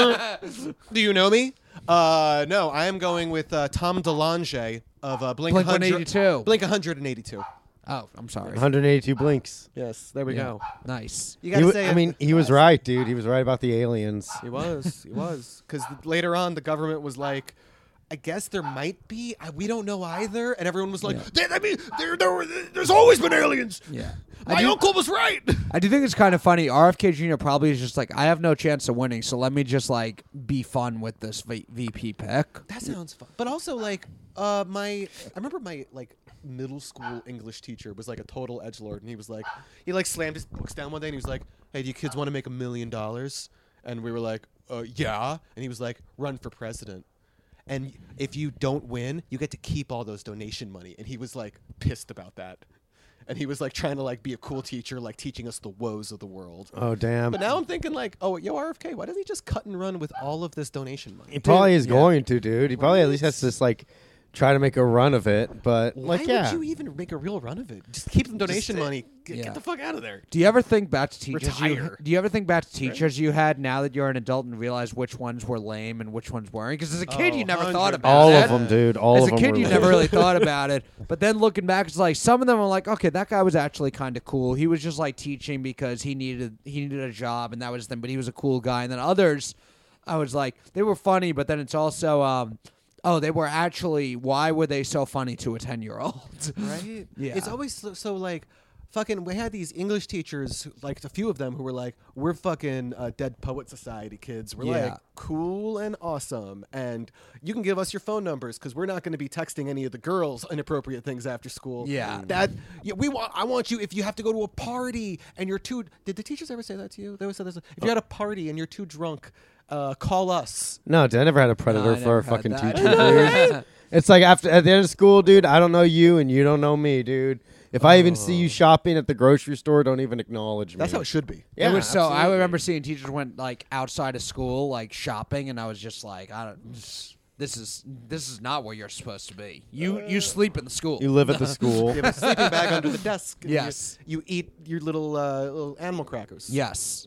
Do you know me? Uh, no, I am going with uh, Tom DeLonge of uh, Blink, Blink one hundred one eighty-two. Blink one hundred eighty-two. Oh, I'm sorry. one hundred eighty-two blinks. Yes, there we Yeah. go. Nice. You He gotta wa- say I it. mean, he was right, dude. He was right about the aliens. He was. He was. Because later on, the government was like, I guess there might be. I, we don't know either. And everyone was like, Yeah. "There- I mean, there, there, there's always been aliens. Yeah. My I do, uncle was right. I do think it's kind of funny. R F K Junior probably is just like, I have no chance of winning, so let me just like be fun with this v- VP pick. That sounds fun. But also, like, uh, my, I remember my, like, middle school English teacher was like a total edgelord, and he was like, he like slammed his books down one day, and he was like, "Hey, do you kids want to make a million dollars?" And we were like, uh, "Yeah." And he was like, "Run for president. And if you don't win, you get to keep all those donation money." And he was like pissed about that. And he was like trying to like be a cool teacher, like teaching us the woes of the world. Oh, damn. But now I'm thinking like, oh, yo, R F K, why doesn't he just cut and run with all of this donation money? He probably is Yeah. going to, dude. He probably at least What? has to just, like, try to make a run of it. But, Why like, yeah. would you even make a real run of it? Just keep some donation Just, uh, money. G- yeah. Get the fuck out of there. Do you ever think back to teachers? You, Retire. do you ever think back to teachers you had now that you're an adult and realize which ones were lame and which ones weren't? Because as a kid, Oh, you never one thought hundred about All it. of them, dude. All As of a them kid, were you lame. never really thought about it. But then looking back, it's like some of them were like, okay, that guy was actually kind of cool. He was just like teaching because he needed he needed a job, and that was them. But he was a cool guy. And then others, I was like, they were funny, but then it's also, um, oh, they were actually. Why were they so funny to a ten year old? Right? Yeah. It's always so, so like, fucking, we had these English teachers, like a few of them who were like, we're fucking uh, Dead Poet Society kids. We're Yeah. like cool and awesome. And you can give us your phone numbers because we're not going to be texting any of the girls inappropriate things after school. Yeah. That, yeah, we want, I want you, if you have to go to a party and you're too, did the teachers ever say that to you? They always said this. If you're at a party and you're too drunk, uh, call us. No, dude, I never had a predator I for never a had fucking that. teacher, dude. It's like after at the end of school, dude, I don't know you and you don't know me, dude. If I even see you shopping at the grocery store, don't even acknowledge me. That's how it should be. Yeah, it was so. I absolutely. remember seeing teachers went like outside of school, like shopping, and I was just like, I don't. This is this is not where you're supposed to be. You you sleep in the school. You live at the school. You have a sleeping bag under the desk. and you- Yes. You, eat your little uh, little animal crackers. Yes.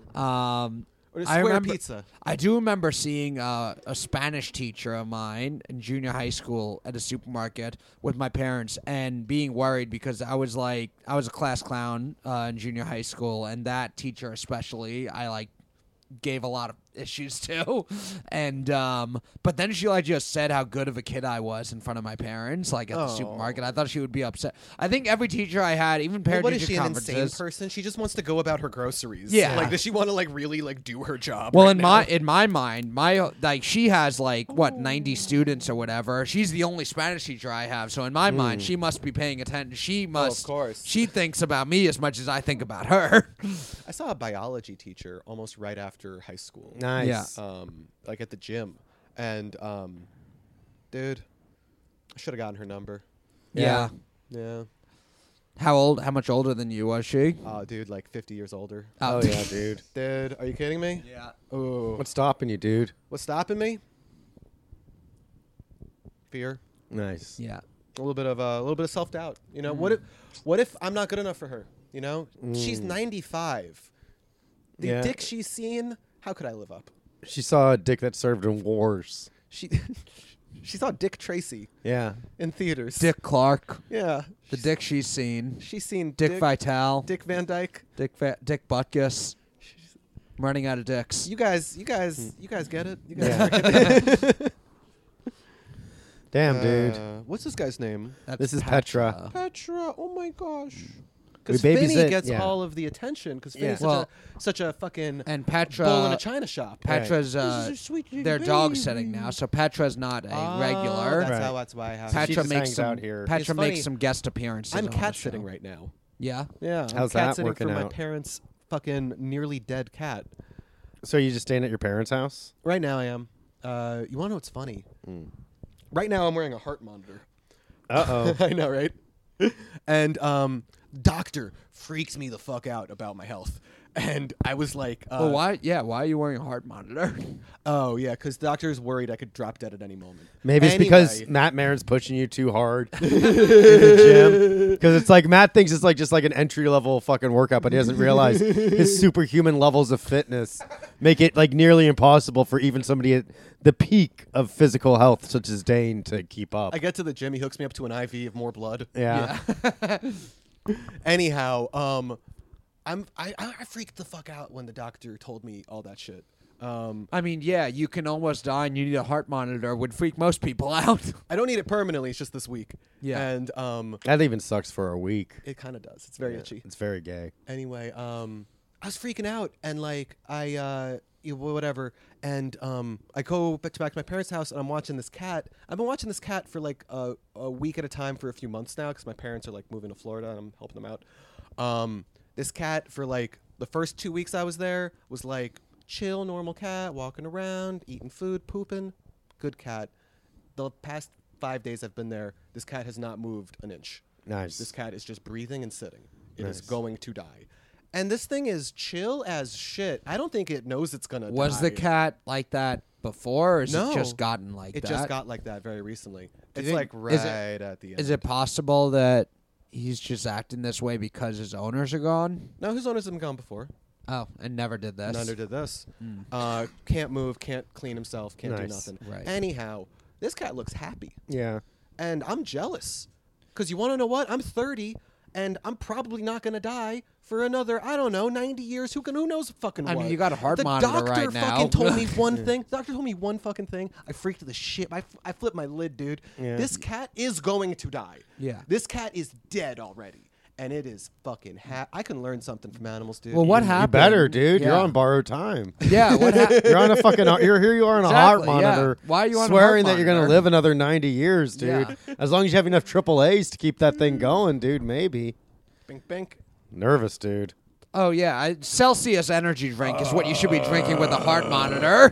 Um, Or a I square remember, pizza. I do remember seeing uh, a Spanish teacher of mine in junior high school at a supermarket with my parents and being worried because I was like, I was a class clown uh, in junior high school, and that teacher especially, I like gave a lot of issues to. And um, but then she like just said how good of a kid I was in front of my parents, like at the Oh. supermarket. I thought she would be upset. I think every teacher I had, even Well, parent what is teacher she, an conferences. insane person? She just wants to go about her groceries. Yeah. Like, does she want to, like, really, like, do her job Well, right in now? my in my mind, my like she has like what ninety students or whatever. She's the only Spanish teacher I have, so in my mind, she must be paying attention. She must, course. She thinks about me as much as I think about her. I saw a biology teacher almost right after high school. Nice. Yeah. Um, like, at the gym. And, um, dude, I should have gotten her number. Yeah. Yeah. How old? How much older than you was she? Oh, dude, like fifty years older. Oh yeah, dude. Dude, are you kidding me? Yeah. Oh. What's stopping you, dude? What's stopping me? Fear. Nice. Yeah. A little bit of uh, a little bit of self doubt. You know, what if what if I'm not good enough for her? You know, she's ninety-five. The Yeah. dick she's seen, how could I live up? She saw a dick that served in wars. She She saw Dick Tracy Yeah. in theaters. Dick Clark, Yeah. the Dick she's seen. She's seen Dick, Dick, Vitale, Dick Van Dyke. Dick Va- Dick Butkus. I'm running out of dicks. You guys, you guys, you guys get it. You guys Yeah. get it. Damn, dude. Uh, what's this guy's name? That's This is Petra. Petra. Oh my gosh. We Because Finny babysit- gets yeah. all of the attention because Yeah. Finny's such, Well- a, such a fucking And Petra, bull in a china shop. Petra's This uh, is a sweet they're baby. dog sitting now, so Petra's not a Oh, regular. That's Right. how. That's why I have. She Petra just makes hangs some. out here. It's Petra funny. makes some guest appearances. I'm on the cat show. sitting right now. Yeah. Yeah, I'm How's cat that sitting working for my out? parents' fucking nearly dead cat. So you just staying at your parents' house? Right now, I am. Uh, you want to know what's funny? Mm. Right now, I'm wearing a heart monitor. Uh oh. I know, right? And um, doctor freaks me the fuck out about my health. And I was like, uh, Well, why? Yeah. Why are you wearing a heart monitor? Oh, yeah, because doctor's worried I could drop dead at any moment. Maybe it's Anyway. because Matt Maron's pushing you too hard in the gym. Because it's like Matt thinks it's like just like an entry level fucking workout, but he doesn't realize his superhuman levels of fitness make it like nearly impossible for even somebody at the peak of physical health, such as Dane, to keep up. I get to the gym, he hooks me up to an I V of more blood. yeah. Anyhow, um, I'm I, I freaked the fuck out when the doctor told me all that shit. Um, I mean, yeah, you can almost die and you need a heart monitor. Would freak most people out. I don't need it permanently. It's just this week. Yeah. And um, That even sucks for a week. it kind of does. It's very Yeah, itchy. It's very gay. Anyway, um, I was freaking out and like I uh, you- whatever, and um, I go back to back to my parents' house and I'm watching this cat. I've been watching this cat for like a, a week at a time for a few months now because my parents are like moving to Florida and I'm helping them out. Um, this cat for like the first two weeks I was there was like chill, normal cat, walking around, eating food, pooping, good cat. The past five days I've been there, this cat has not moved an inch. Nice. This cat is just breathing and sitting. It is Nice. going to die. And this thing is chill as shit. I don't think it knows it's gonna Was die. the cat like that before, or has No. it just gotten like It that? just got like that very recently. It's think- like right is it- at the end. Is it possible that he's just acting this way because his owners are gone? No, his owners have been gone before. Oh, and never did this. Neither did this. Mm. Uh, can't move, can't clean himself, can't do Nice. nothing. Right. Anyhow, this cat looks happy. Yeah. And I'm jealous. Because you want to know what? I'm thirty, and I'm probably not going to die for another, I don't know, ninety years. Who can? Who knows fucking I what? mean, you got a heart the monitor doctor right now. fucking told me one thing. The doctor told me one fucking thing. I freaked the shit. I, f- I flipped my lid, dude. Yeah. This cat is going to die. Yeah. This cat is dead already. And it is fucking ha- I can learn something from animals, dude. Well, what You happened? better, dude. You're Yeah. on borrowed time. Yeah, what happened? You're on a fucking. You're here. You are on a heart Exactly, yeah. monitor. Why are you on a swearing heart that you're gonna monitor? live another ninety years, dude? Yeah. As long as you have enough triple A's to keep that thing going, dude. Maybe. Bink, bink. Nervous, dude. Oh yeah, I, Celsius energy drink is what you should be drinking with a heart monitor.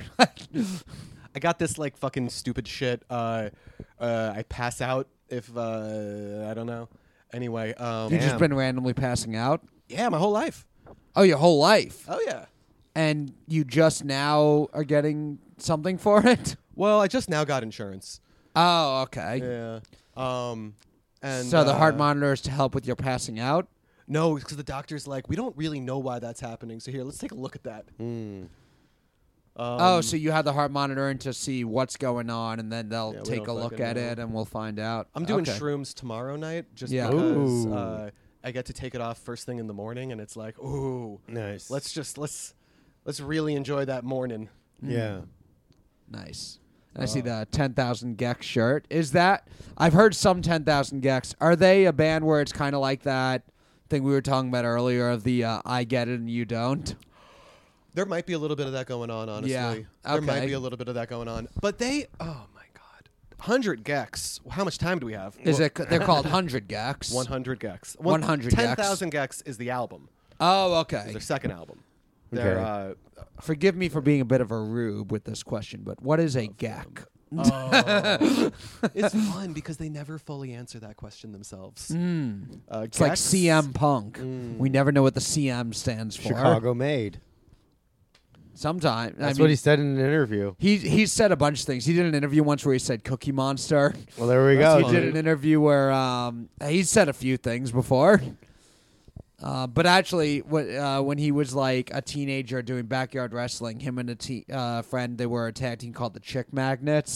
I got this like fucking stupid shit. Uh, uh, I pass out if uh, I don't know. Anyway, um, You've just Damn. been randomly passing out. yeah, my whole life. Oh, your whole life, Oh yeah. and you just now are getting something for it. Well, I just now got insurance. Oh, okay. Yeah. Um, and so the heart uh, monitor is to help with your passing out. No, because the doctor's like, we don't really know why that's happening. So here, let's take a look at that. Mm. Um, oh, so you have the heart monitor in to see what's going on, and then they'll Yeah, we take don't a look fucking at know. it, and we'll find out. I'm doing okay. shrooms tomorrow night just Yeah. because Ooh. uh, I get to take it off first thing in the morning, and it's like, ooh, Nice. let's just let's let's really enjoy that morning. Yeah. Nice. I see Uh, the ten thousand Gex shirt. Is that? I've heard some ten thousand Gex. Are they a band where it's kind of like that thing we were talking about earlier of the uh, I get it and you don't? There might be a little bit of that going on, honestly. Yeah, There might okay. be a little bit of that going on. But they, oh my God. one hundred Gex. How much time do we have? Is it? They're called hundred Gex. one hundred Gex. one hundred Gex. ten thousand Gex is the album. Oh, It's okay. their second album. They're, Okay. uh, Forgive me for being a bit of a rube with this question, but what is a Gek? oh. It's fun because they never fully answer that question themselves. Mm. Uh, It's like Gex- C M Punk. Mm. We never know what the C M stands for. Chicago made. Sometimes That's I what mean, he said in an interview. He he said a bunch of things. He did an interview once where he said Cookie Monster. Well, there we That's go. He funny. did an interview where um, he said a few things before. Uh, but actually, what, uh, when he was like a teenager doing backyard wrestling, him and a te- uh, friend, they were a tag team called the Chick Magnets.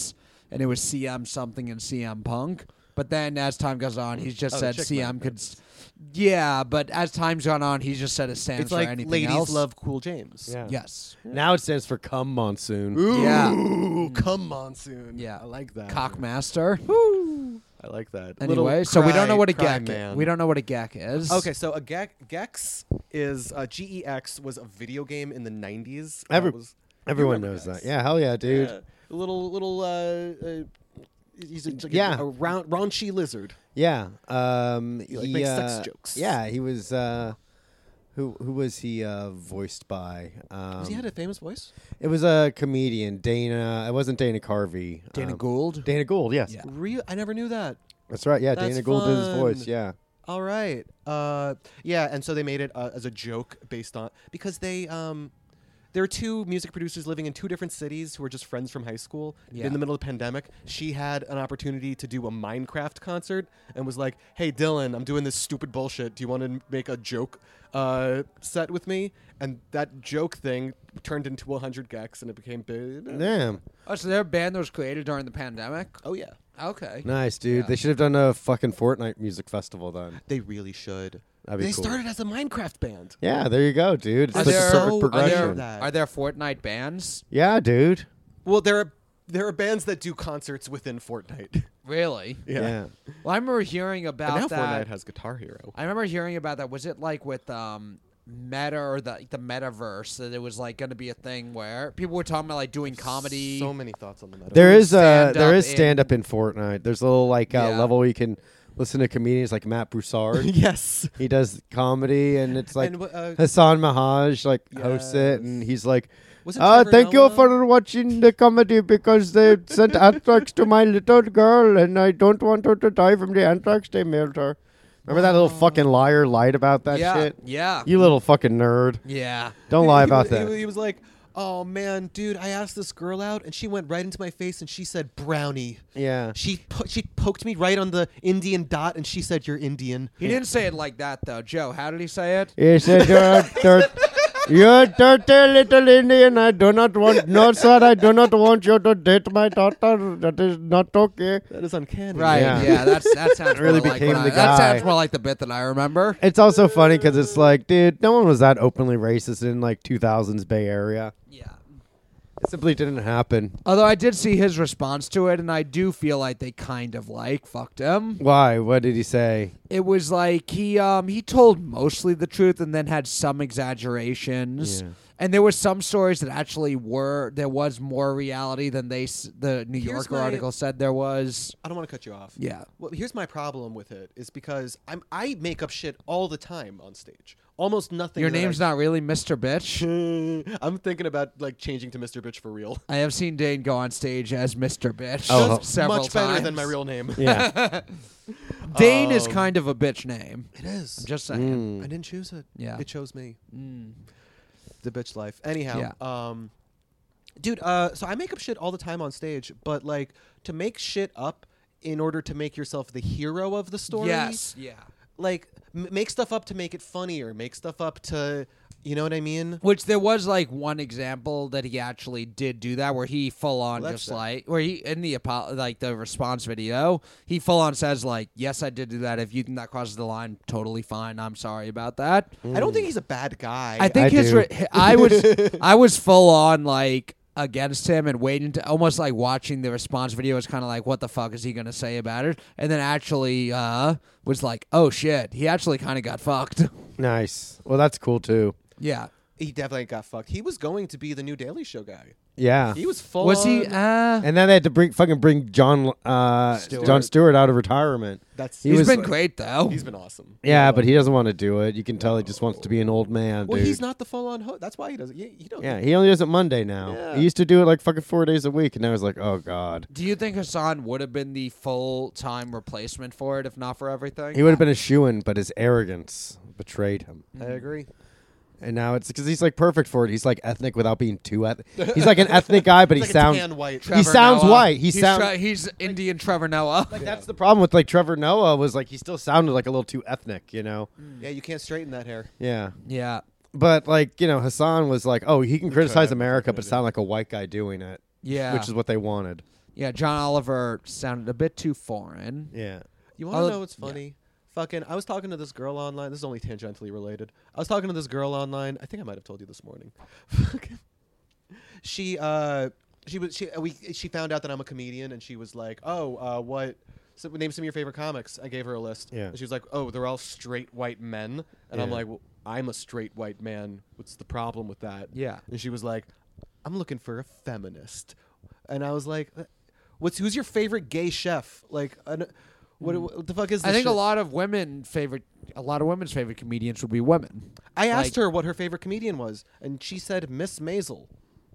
and it was C M something and C M Punk. But then as time goes on, he's just Oh, said Chick C M Man. could. s- Yeah, but as time's gone on, he's just said it stands It's for like anything ladies else. love Cool James. Yeah. Yes. Now it stands for Come Monsoon. Ooh, Yeah. come monsoon. Yeah. I like that. Cockmaster. I like that. Anyway, Little so we don't know cry- what a cry geck. man. We don't know what a geck is. Okay, so a geck, Gex is uh, G E X was a video game in the nineties. that Every- was, Everyone remember knows Gex? that. Yeah, hell yeah, dude. Yeah. A little little. Uh, uh, he's a, like Yeah. a, a round, raunchy lizard. Yeah. Um, He, like, he, makes uh, sex jokes. Yeah, he was. Uh, who who was he uh, voiced by? Um, Has he had a famous voice? it was a comedian, Dana. It wasn't Dana Carvey. Dana um, Gould. Dana Gould. Yes, Yeah. Real? I never knew that. that's right. Yeah, That's Dana Gould did his voice. fun. Yeah. All right. Uh, yeah, and so they made it uh, as a joke based on because they um, there are two music producers living in two different cities who are just friends from high school. Yeah. In the middle of the pandemic, she had an opportunity to do a Minecraft concert and was like, "Hey, Dylan, I'm doing this stupid bullshit. Do you want to make a joke uh, set with me?" And that joke thing turned into a hundred gex, and it became big. Damn. Oh, so their band was created during the pandemic. Oh yeah, Okay. Nice, dude. Yeah. They should have done a fucking Fortnite music festival then. they really should. That'd be they cool. started as a Minecraft band. Yeah, there you go, dude. It's Are like there- the perfect so- are progression. there- that. Are there Fortnite bands? Yeah, dude. Well, there are there are bands that do concerts within Fortnite. Really? Yeah. Well, I remember hearing And about now that. Fortnite has Guitar Hero. I remember hearing about that. Was it like with um Meta or the the metaverse that it was like going to be a thing where people were talking about like doing comedy? So many thoughts on the meta. There Doing is uh there stand-up is in- stand up in Fortnite. There's a little like uh, Yeah. level where you can listen to comedians like Matt Broussard. yes. He does comedy and it's like and, uh, Hassan Mahaj like hosts it Yes. and he's like was it uh, Trevor thank you Noah? for watching the comedy because they sent anthrax to my little girl and I don't want her to die from the anthrax they mailed her. Remember that little fucking liar lied about that yeah, shit? yeah, You little fucking nerd. yeah. Don't He- lie he about was- that. He, he was like, "Oh man, dude, I asked this girl out, and she went right into my face, and she said brownie. Yeah. She po- she poked me right on the Indian dot, and she said you're Indian. He didn't say it like that though. Joe, how did he say it? He said, you're, dirt, you're dirty little Indian. I do not want, no, sir, I do not want you to date my daughter. That is not okay. That is uncanny. Right. Yeah. Yeah. that's that sounds Really more like became what the I, That guy. sounds more like the bit that I remember. It's also funny because it's like, dude, no one was that openly racist in like two thousands Bay Area. Yeah. It simply didn't happen. Although I did see his response to it, and I do feel like they kind of like fucked him. Why? What did he say? It was like he um he told mostly the truth and then had some exaggerations. Yeah. And there were some stories that actually were there was more reality than they s- the New Here's Yorker my- article said there was. I don't want to cut you off. Yeah. Well, here's my problem with it is because I'm I make up shit all the time on stage. Almost nothing. Your that name's I, not really Mister Bitch. I'm thinking about like changing to Mister Bitch for real. I have seen Dane go on stage as Mister Bitch Oh, That's several much better times. than my real name. Yeah. Dane is Um, kind of a bitch name. It is. I'm just saying. Mm. I didn't choose it. Yeah. It chose me. Mm. The bitch life. Anyhow, Yeah. um, dude. Uh, so I make up shit all the time on stage, but like to make shit up in order to make yourself the hero of the story. Yes. Yeah. Like m- make stuff up to make it funnier. Make stuff up to, you know what I mean? Which there was like one example that he actually did do that, where he full on Well, that's just it. like where he in the apo- like the response video, he full on says like, "Yes, I did do that. If you think that crosses the line, totally fine. I'm sorry about that." I don't think he's a bad guy. I think I his do. re- I was I was full on like against him and waiting to almost like watching the response video was kind of like, what the fuck is he gonna say about it? And then actually uh was like, oh shit, he actually kind of got fucked. Nice. Well, that's cool too. Yeah. he definitely got fucked. He was going to be the new Daily Show guy. Yeah. He was full. Was he? on- Uh, And then they had to bring fucking bring John uh, Stewart. John Stewart out of retirement. That's he he's was- been great though. He's been awesome. Yeah, but he doesn't want to do it. You can tell he just wants to be an old man, Well, dude. he's not the full-on host. That's why he does it. He, he don't. Yeah, he only does it Monday now. Yeah. He used to do it like fucking four days a week, and now he's like, oh god. Do you think Hassan would have been the full time replacement for it if not for everything? He would have been a shoo-in, but his arrogance betrayed him. I agree. And now it's because he's like perfect for it. He's like ethnic without being too ethnic. He's like an ethnic guy, but He's he like a sounds. tan white. Trevor sounds Noah. white. He he's, sound- Tre- he's Indian Trevor Noah. Like that's the problem with like Trevor Noah was like he still sounded like a little too ethnic, you know? Yeah, you can't straighten that hair. Yeah. yeah. But like you know, Hassan was like, oh, he can criticize have America, but opportunity. sound like a white guy doing it, Yeah. which is what they wanted. Yeah, John Oliver sounded a bit too foreign. Yeah. You want to Oh, know what's yeah. funny? Fucking, I was talking to this girl online. This is only tangentially related. I was talking to this girl online. I think I might have told you this morning. she, uh, she was she we she found out that I'm a comedian, and she was like, "Oh, uh, what? So name some of your favorite comics." I gave her a list. Yeah. And she was like, "Oh, they're all straight white men," and I'm Yeah. like, well, "I'm a straight white man. What's the problem with that?" Yeah. And she was like, "I'm looking for a feminist," and I was like, "Uh, "What's who's your favorite gay chef?" Like, I don't- what, what the fuck is this I think shit? a lot of women favorite, a lot of women's favorite comedians would be women. I asked like- her what her favorite comedian was, and she said Miss Maisel.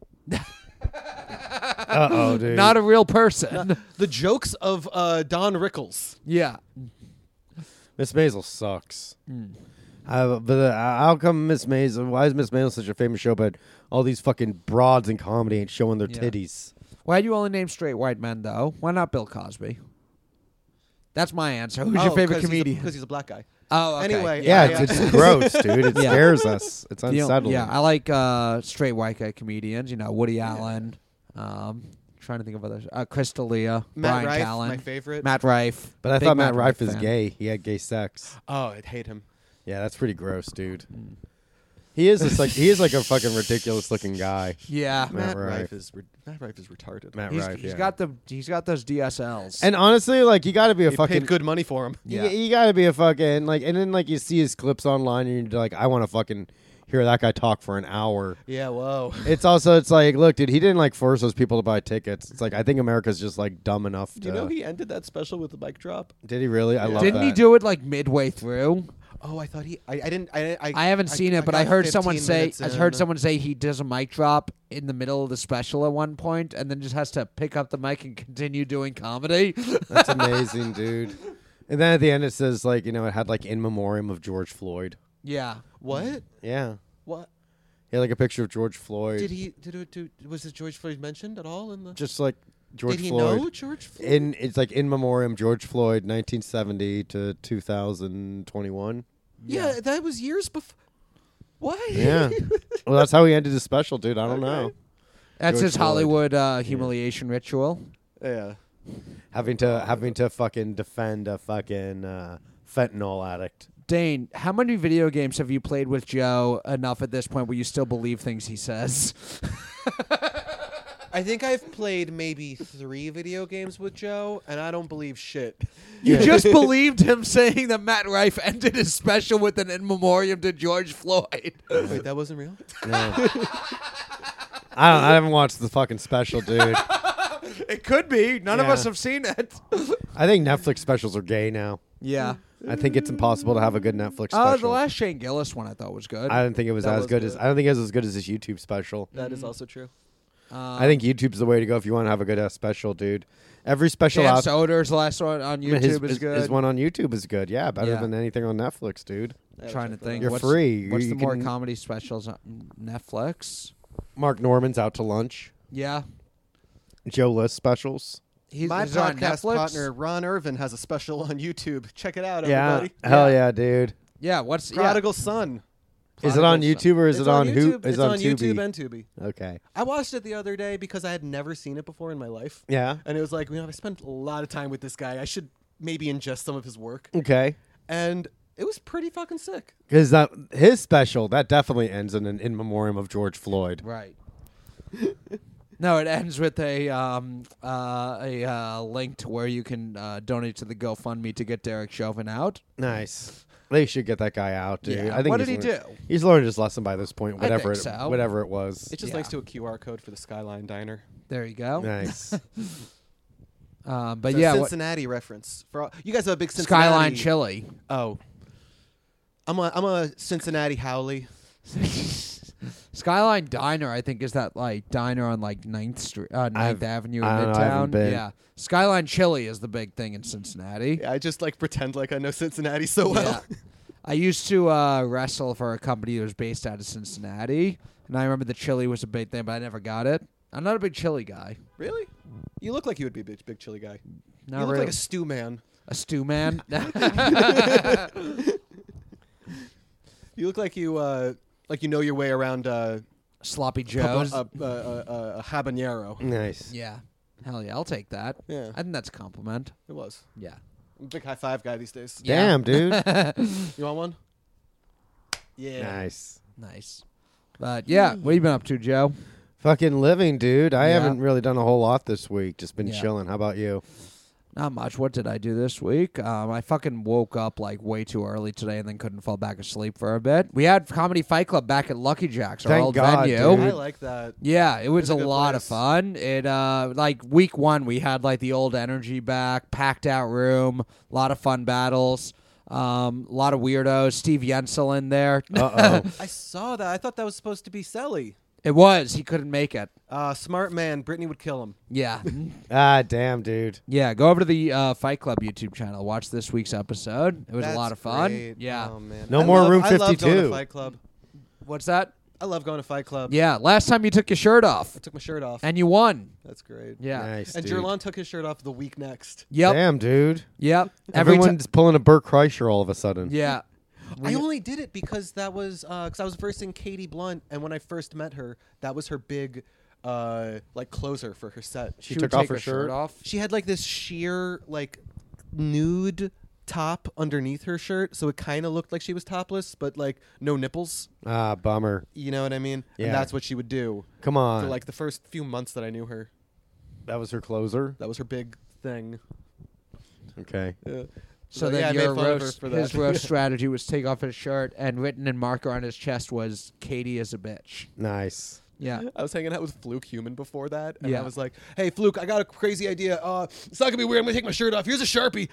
Uh oh, dude. Not a real person. The jokes of uh, Don Rickles. yeah. Miss Maisel sucks. Hmm. Uh, but uh, how come Miss Maisel? Why is Miss Maisel such a famous show? But all these fucking broads in comedy ain't showing their Yeah. titties. Why do you only name straight white men though? Why not Bill Cosby? That's my answer. Who's your Oh, favorite 'cause he's a- comedian? Because he's a black guy. Oh, okay. Anyway, Yeah, Yeah, it's, yeah. it's gross, dude. It Yeah. scares us. It's The o- unsettling. Yeah, I like uh, straight white guy comedians. You know, Woody Allen. Um, trying to think of others. Uh, Chris D'Elia, Matt Brian Rife, Callen, my favorite. Matt Rife. But I Big thought Matt Rife is fan. gay. He had gay sex. Oh, I'd hate him. Yeah, that's pretty gross, dude. He is just like he is like a fucking ridiculous looking guy. Yeah, Matt Matt Rife. Rife is re- Matt Rife is retarded. Matt he's, Rife. he's yeah. got the he's got those D S Ls. And honestly, like you got to be a He fucking paid good money for him. Yeah. You, you got to be a fucking like, and then like you see his clips online, and you're like, I want to fucking hear that guy talk for an hour. Yeah, whoa. It's also, it's like, look, dude, he didn't like force those people to buy tickets. It's like I think America's just like dumb enough. To, Do you know he ended that special with the mic drop? did he really? I Yeah. love Didn't that. he do it like midway through? Oh, I thought he. I, I didn't. I, I, I haven't seen it, but I got heard someone fifteen say minutes I in. heard someone say he does a mic drop in the middle of the special at one point, and then just has to pick up the mic and continue doing comedy. That's amazing, dude. And then at the end, it says like, you know, it had like in memoriam of George Floyd. yeah, What? Yeah, What? he had like a picture of George Floyd. Did he? Did it? Do, was it George Floyd mentioned at all in the? Just like George did he Floyd. know George Floyd? In it's like in memoriam George Floyd, nineteen seventy to two thousand twenty-one. yeah, that was years before. What? Yeah. Well, that's how he ended his special, dude. I don't know. Okay. that's George his Floyd. Hollywood uh, humiliation ritual. Yeah. Having to having to fucking defend a fucking uh, fentanyl addict. Dane, how many video games have you played with Joe enough at this point where you still believe things he says? I think I've played maybe three video games with Joe, and I don't believe shit. You just believed him saying that Matt Rife ended his special with an in memoriam to George Floyd. Wait, that wasn't real? No. I don't. I haven't watched the fucking special, dude. It could be. None of Yeah. us have seen it. I think Netflix specials are gay now. Yeah. I think it's impossible to have a good Netflix special. Uh, the last Shane Gillis one I thought was good. I didn't think it was That as was good, as good. I don't think it was as good as his YouTube special. That is also true. Um, I think YouTube's the way to go if you want to have a good uh, special, dude. Every special Dan out Soder's last one on YouTube his, is his- good. his one on YouTube is good. Yeah, better Yeah. than anything on Netflix, dude. I Trying to check that think. You're what's, free. What's You the more can- comedy specials on Netflix? Mark Norman's out to lunch. Yeah. Joe List specials. He's, My is it on podcast Netflix? partner Ron Irvin has a special on YouTube. Check it out, Yeah, everybody. hell Yeah. yeah, dude. Yeah, what's yeah. Prodigal Son. Is it on Prodigal Son. YouTube or is It's it on, YouTube. Who? Is It's it on, on Tubi? YouTube and Tubi. Okay. I watched it the other day because I had never seen it before in my life, Yeah. and it was like, you know, I spent a lot of time with this guy. I should maybe ingest some of his work, Okay. and it was pretty fucking sick. Because that his special that definitely ends in an in memoriam of George Floyd. Right. No, it ends with a um uh, a uh, link to where you can uh, donate to the GoFundMe to get Derek Chauvin out. Nice. They should get that guy out, dude. Yeah. I think What he's did he learned- do? He's learned his lesson by this point. I Whatever, think it, so. whatever it was. It just Yeah. links to a Q R code for the Skyline Diner. There you go. Nice. Um, but It's a yeah, what, Cincinnati reference. For all, you guys have a big Cincinnati. Skyline Chili. Oh, I'm a I'm a Cincinnati Howley. Skyline Diner, I think, is that like diner on like ninth Street, uh, ninth I've- Avenue in I don't know, I Midtown. haven't been. Yeah, Skyline Chili is the big thing in Cincinnati. Yeah, I just like pretend like I know Cincinnati so well. Yeah. I used to uh, wrestle for a company that was based out of Cincinnati, and I remember the chili was a big thing, but I never got it. I'm not a big chili guy. Really? You look like you would be a big, big chili guy. Not you look really. like a stew man. a stew man. You look like you uh like you know your way around uh Sloppy a, Joe's. a, a, a, a habanero. Nice. yeah. Hell yeah, I'll take that. Yeah, I think that's a compliment. it was. Yeah. I'm a big high five guy these days. Yeah. Damn, dude. You want one? Yeah. Nice. Nice. But yeah, what have you been up to, Joe? Fucking living, dude. I Yeah. haven't really done a whole lot this week. Just been Yeah. chilling. How about you? Not much. What did I do this week? Um, I fucking woke up like way too early today and then couldn't fall back asleep for a bit. We had Comedy Fight Club back at Lucky Jack's, our Thank old God, venue. dude. I like that. Yeah, it was It's a a good lot of place. fun. It uh like week one we had like the old energy back, packed out room, a lot of fun battles, um, a lot of weirdos. Steve Yensel in there. Uh oh. I saw that. I thought that was supposed to be Selly. It was. He couldn't make it. Uh, smart man. Brittany would kill him. Yeah. Ah, damn, dude. Yeah, go over to the uh, Fight Club YouTube channel. Watch this week's episode. It was That's a lot of fun. great. Yeah. Oh, man. No I more love- Room I love going fifty-two. to Fight Club. What's that? I love going to Fight Club. Yeah, last time you took your shirt off I took my shirt off. and you won. That's great. Yeah. Nice, And dude. Jerlon took his shirt off the week next. Yep. Damn, dude. Yep. Every ti- Everyone's pulling a Burt Kreischer all of a sudden. Yeah. I only did it because that was because I was versing Katie Blunt, and when I first met her, that was her big uh, like closer for her set. She, She took would off take her her shirt. shirt off. She had like this sheer like nude top underneath her shirt, so it kind of looked like she was topless, but like no nipples. Ah, bummer. You know what I mean? Yeah. And that's what she would do Come for on. like the first few months that I knew her. that was her closer. That was her big thing. Okay. Yeah. So yeah, I then made your fun of her roast, for his that. roast strategy was take off his shirt, and written in marker on his chest was "Katie is a bitch." Nice. Yeah. I was hanging out with Fluke Human before that, and Yeah. I was like, "Hey, Fluke, I got a crazy idea. Uh, it's not gonna be weird. I'm gonna take my shirt off. Here's a Sharpie."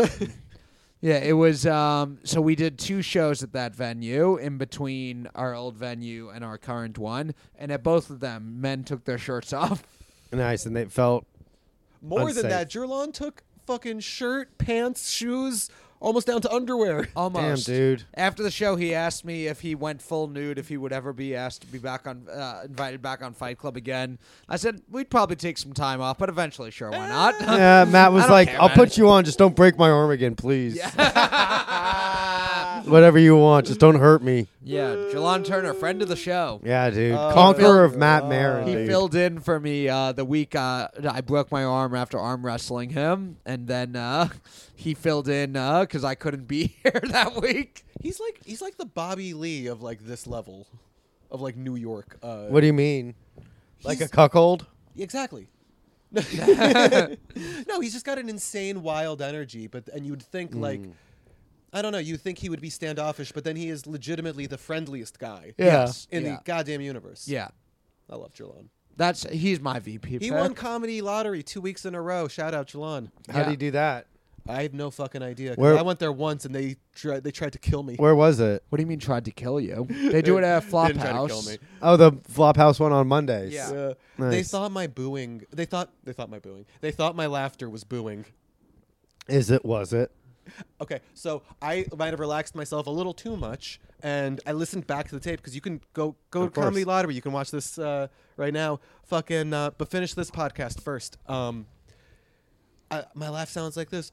Yeah, it was. Um, so we did two shows at that venue in between our old venue and our current one, and at both of them, men took their shirts off. Nice. And they felt. More Unsafe. than that, Jerlon took fucking shirt, pants, shoes, almost down to underwear. Almost. Damn, dude. After the show, he asked me if he went full nude, if he would ever be asked to be back on, uh, invited back on Fight Club again. I said we'd probably take some time off, but eventually, sure, why not? Yeah, Matt was I don't like, care, I'll man. put you on. Just don't break my arm again, please. Whatever you want. Just don't hurt me. Yeah, Jelon Turner, friend of the show. Yeah, dude. Oh, Conqueror Phil- of Matt oh. Marin, He dude. filled in for me uh, the week uh, I broke my arm after arm wrestling him, and then uh, he filled in because I couldn't be here that week. He's like he's like the Bobby Lee of like this level, of like New York. Uh, What do you mean? Like a He's- cuckold? Exactly. No, he's just got an insane, wild energy. But and you'd think like, I don't know, you'd think he would be standoffish, but then he is legitimately the friendliest guy Yeah. Yes. in yeah. the goddamn universe. Yeah, I love Jelon. that's he's my V P. He pick. won comedy lottery two weeks in a row. Shout out Jelon. How'd Yeah. he do that? I have no fucking idea. 'cause Where- I went there once and they tried they tried to kill me. Where was it? What do you mean tried to kill you? They do it at a flop They didn't try to kill house. me. Oh, the Flophouse one on Mondays. Yeah. Yeah. They Nice. thought my booing. They thought they thought my booing. They thought my laughter was booing. Is it? Was it? Okay, so I might have relaxed myself a little too much, and I listened back to the tape because you can go go Of to Comedy course. Lottery. You can watch this uh, right now. Fucking, uh, but finish this podcast first. Um, I, my laugh sounds like this,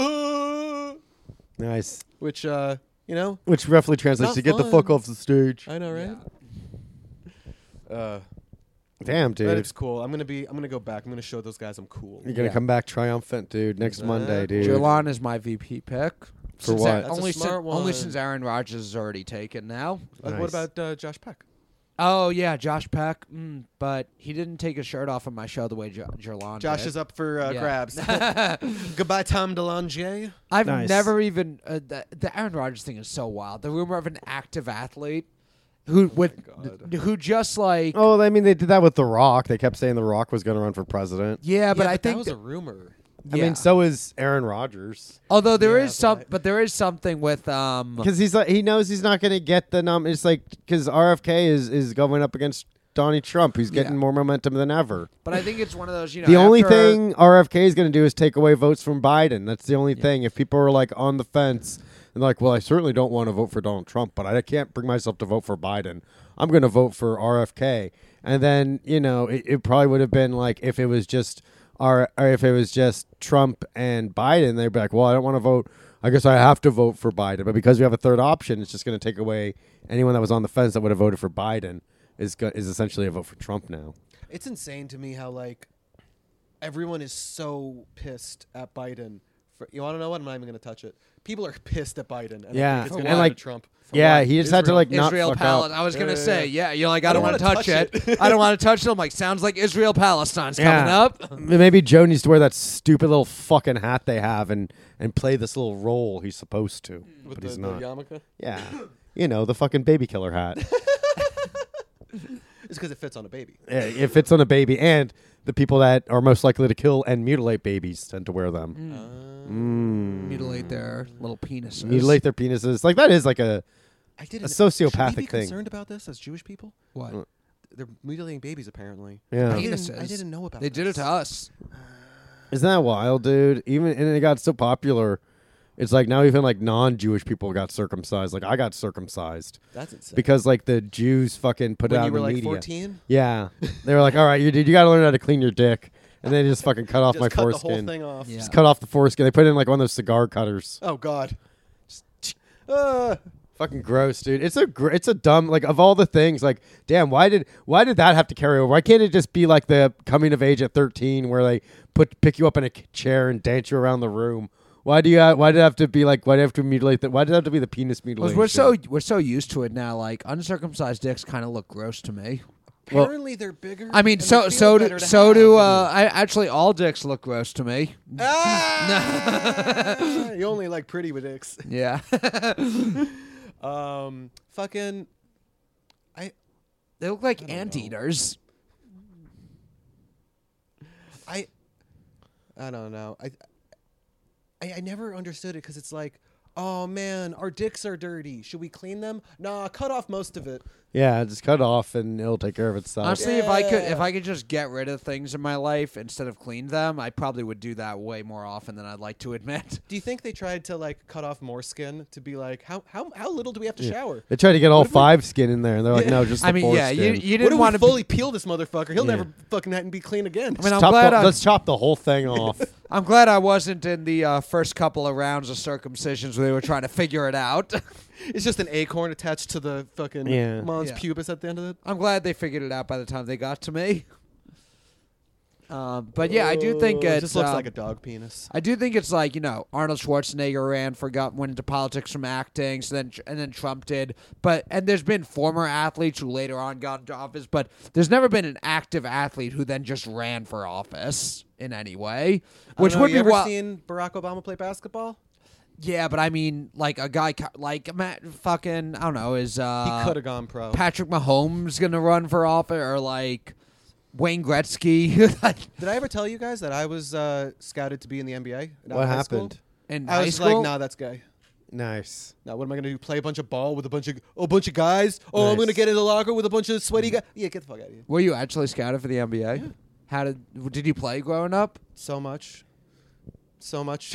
Nice. which uh, you know, Which roughly translates Not to get the fun. fuck off the stage. I know, right? Uh, Damn, but dude. it's cool. I'm gonna be. I'm gonna go back. I'm gonna show those guys I'm cool. You're gonna Yeah. come back triumphant, dude, next Monday, Exactly. dude. Jelon is my V P pick. For Since what? Aaron- That's a only, smart since, only one. since Aaron Rodgers is already taken now. Uh, Nice. What about uh, Josh Peck? Oh yeah, Josh Peck, mm, but he didn't take his shirt off on my show the way jo- Jelon Josh did. is up for uh, Yeah. grabs. Goodbye, Tom DeLonge. I've Nice. never even uh, the, the Aaron Rodgers thing is so wild. The rumor of an active athlete who with God. who just like Oh, I mean, they did that with The Rock. They kept saying The Rock was gonna run for president. yeah, but I that think was that- a rumor. I yeah. mean, so is Aaron Rodgers. although there is Yeah, some, but- but there is something with um. Because he's like, he knows he's not gonna get the nom. It's like because R F K is is going up against Donnie Trump, who's getting Yeah. more momentum than ever. But I think it's one of those. You know, The only after- thing R F K is going to do is take away votes from Biden. That's the only Yeah. thing. If people are like on the fence and like, well, I certainly don't want to vote for Donald Trump, but I can't bring myself to vote for Biden. I'm going to vote for R F K. And then, you know, it, it probably would have been like if it was just R, or if it was just Trump and Biden, they'd be like, well, I don't want to vote. I guess I have to vote for Biden. But because we have a third option, it's just going to take away anyone that was on the fence that would have voted for Biden is go- is essentially a vote for Trump now. It's insane to me how like everyone is so pissed at Biden. For, you want to know what? I'm not even going to touch it. People are pissed at Biden. And Yeah. I think it's For gonna what? happen Like, to Trump. For Yeah, what? he just had to Israel. like not Israel fuck Palestine. up. I was gonna Yeah, yeah, say, yeah, you're like, I, I don't, don't want to wanna touch touch it. it. I don't want to touch it. I'm like, sounds like Israel Palestine's coming Yeah. up. Maybe Joe needs to wear that stupid little fucking hat they have and and play this little role he's supposed to, With but the, he's the not. yarmulke. Yeah, you know the fucking baby killer hat. It's because it fits on a baby. Yeah, it fits on a baby, and the people that are most likely to kill and mutilate babies tend to wear them. Uh, Mm. Mutilate their little penises. Mutilate their penises. Like that is like a I didn't. A Should we sociopathic be thing. concerned about this as Jewish people? What? Uh, They're mutilating babies, apparently. yeah. I didn't, Penises. I didn't know about They did it this. to us. Isn't that wild, dude? Even and it got so popular. It's like now even like non-Jewish people got circumcised. Like I got circumcised That's insane. because like the Jews fucking put it when out you in were the like media. fourteen, Yeah, they were like, "All right, you dude, you got to learn how to clean your dick," and they just fucking cut off just my cut foreskin. the whole thing off. Yeah. Just cut off the foreskin. They put it in like one of those cigar cutters. Oh God. Uh, Fucking gross, dude. It's a gr- it's a dumb like of all the things. Like, damn, why did why did that have to carry over? Why can't it just be like the coming of age at thirteen, where they put pick you up in a c- chair and dance you around the room? Why do you ha- why did it have to be like why do you have to mutilate that? Why did it have to be the penis mutilation? We're so we're so used to it now. Like uncircumcised dicks kind of look gross to me. Well- apparently they're bigger. I mean, and so they feel so do better to so have. do uh, I actually all dicks look gross to me. Ah! You only like pretty with dicks. Yeah, Um, fucking. I they look like I don't know. anteaters. I. I don't know. I. I, I never understood it because it's like, oh man, our dicks are dirty. Should we clean them? Nah, cut off most of it. yeah, just cut off and it'll take care of itself. Honestly, if I could Yeah. if I could just get rid of things in my life instead of clean them, I probably would do that way more often than I'd like to admit. Do you think they tried to like cut off more skin to be like, how how how little do we have to Yeah. shower? They tried to get all What if we- five skin in there, and they're like, Yeah. no, just the I mean, yeah, you foreskin. you What didn't if want we to fully peel this motherfucker? He'll Yeah. never fucking ha- be clean again. I mean, I'm Chop glad the- I- let's chop the whole thing off. I'm glad I wasn't in the uh, first couple of rounds of circumcisions where they were trying to figure it out. It's just an acorn attached to the fucking Yeah. mons Yeah. pubis at the end of it. I'm glad they figured it out by the time they got to me. Um, but yeah, I do think Oh, it it's. just looks um, like a dog penis. I do think it's like you know Arnold Schwarzenegger ran for got went into politics from acting, so then and then Trump did. But and there's been former athletes who later on got into office, but there's never been an active athlete who then just ran for office in any way, I which don't know, would you be ever what. seen Barack Obama play basketball? Yeah, but I mean, like a guy ca- like Matt, fucking I don't know, is uh He could have gone pro. Patrick Mahomes gonna run for office or like Wayne Gretzky Did I ever tell you guys that I was uh, scouted to be in the N B A? in What high school? happened? in I high was school? like, nah, that's gay. Nice. Now, what am I gonna do? Play a bunch of ball with a bunch of oh, a bunch of guys? Oh, I'm Nice. gonna get in the locker with a bunch of sweaty guys? Yeah, get the fuck out of here. Were you actually scouted for the N B A? How did did you play growing up? So much, so much.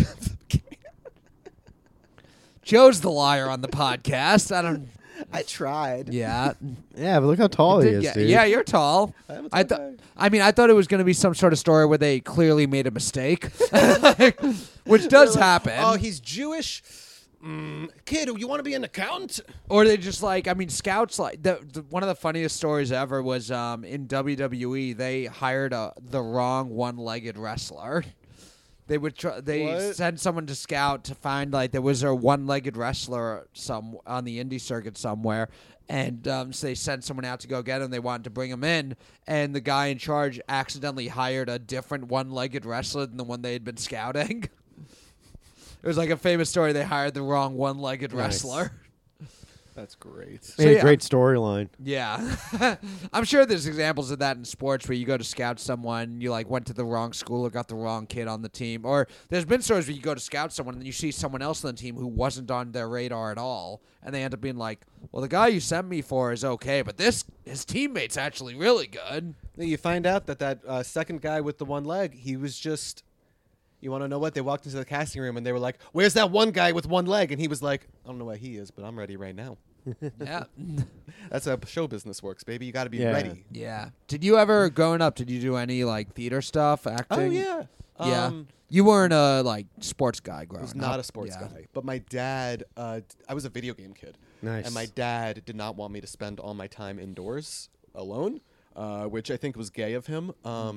Joe's the liar on the podcast. I don't. I tried. Yeah, Yeah, but look how tall he Did- is, yeah, dude. yeah, you're tall. I'm a I tall thought. guy. I mean, I thought it was going to be some sort of story where they clearly made a mistake, which does They're like, happen. Oh, he's Jewish. Mm, kid, you want to be an accountant? Or they just like, I mean, scouts like the, the one of the funniest stories ever was um, in W W E. They hired a, the wrong one-legged wrestler. They would try, they What? send someone to scout to find like there was a one-legged wrestler some on the indie circuit somewhere, and um, so they sent someone out to go get him. They wanted to bring him in, and the guy in charge accidentally hired a different one-legged wrestler than the one they had been scouting. It was like a famous story. They hired the wrong one-legged Nice. wrestler. That's great. Made So, a yeah. great storyline. Yeah. I'm sure there's examples of that in sports where you go to scout someone, you like went to the wrong school or got the wrong kid on the team. Or there's been stories where you go to scout someone and you see someone else on the team who wasn't on their radar at all. And they end up being like, well, the guy you sent me for is okay, but this, his teammate's actually really good. You find out that that uh, second guy with the one leg, he was just. You want to know what? They walked into the casting room and they were like, "Where's that one guy with one leg?" And he was like, "I don't know where he is, but I'm ready right now." Yeah. That's how show business works, baby. You got to be Yeah. ready. Yeah. Did you ever, growing up, did you do any like theater stuff, acting? Oh yeah. Yeah. Um, You weren't a like sports guy I growing was up. not a sports Yeah. guy, but my dad. Uh, d- I was a video game kid, Nice. and my dad did not want me to spend all my time indoors alone, uh, which I think was gay of him. Um,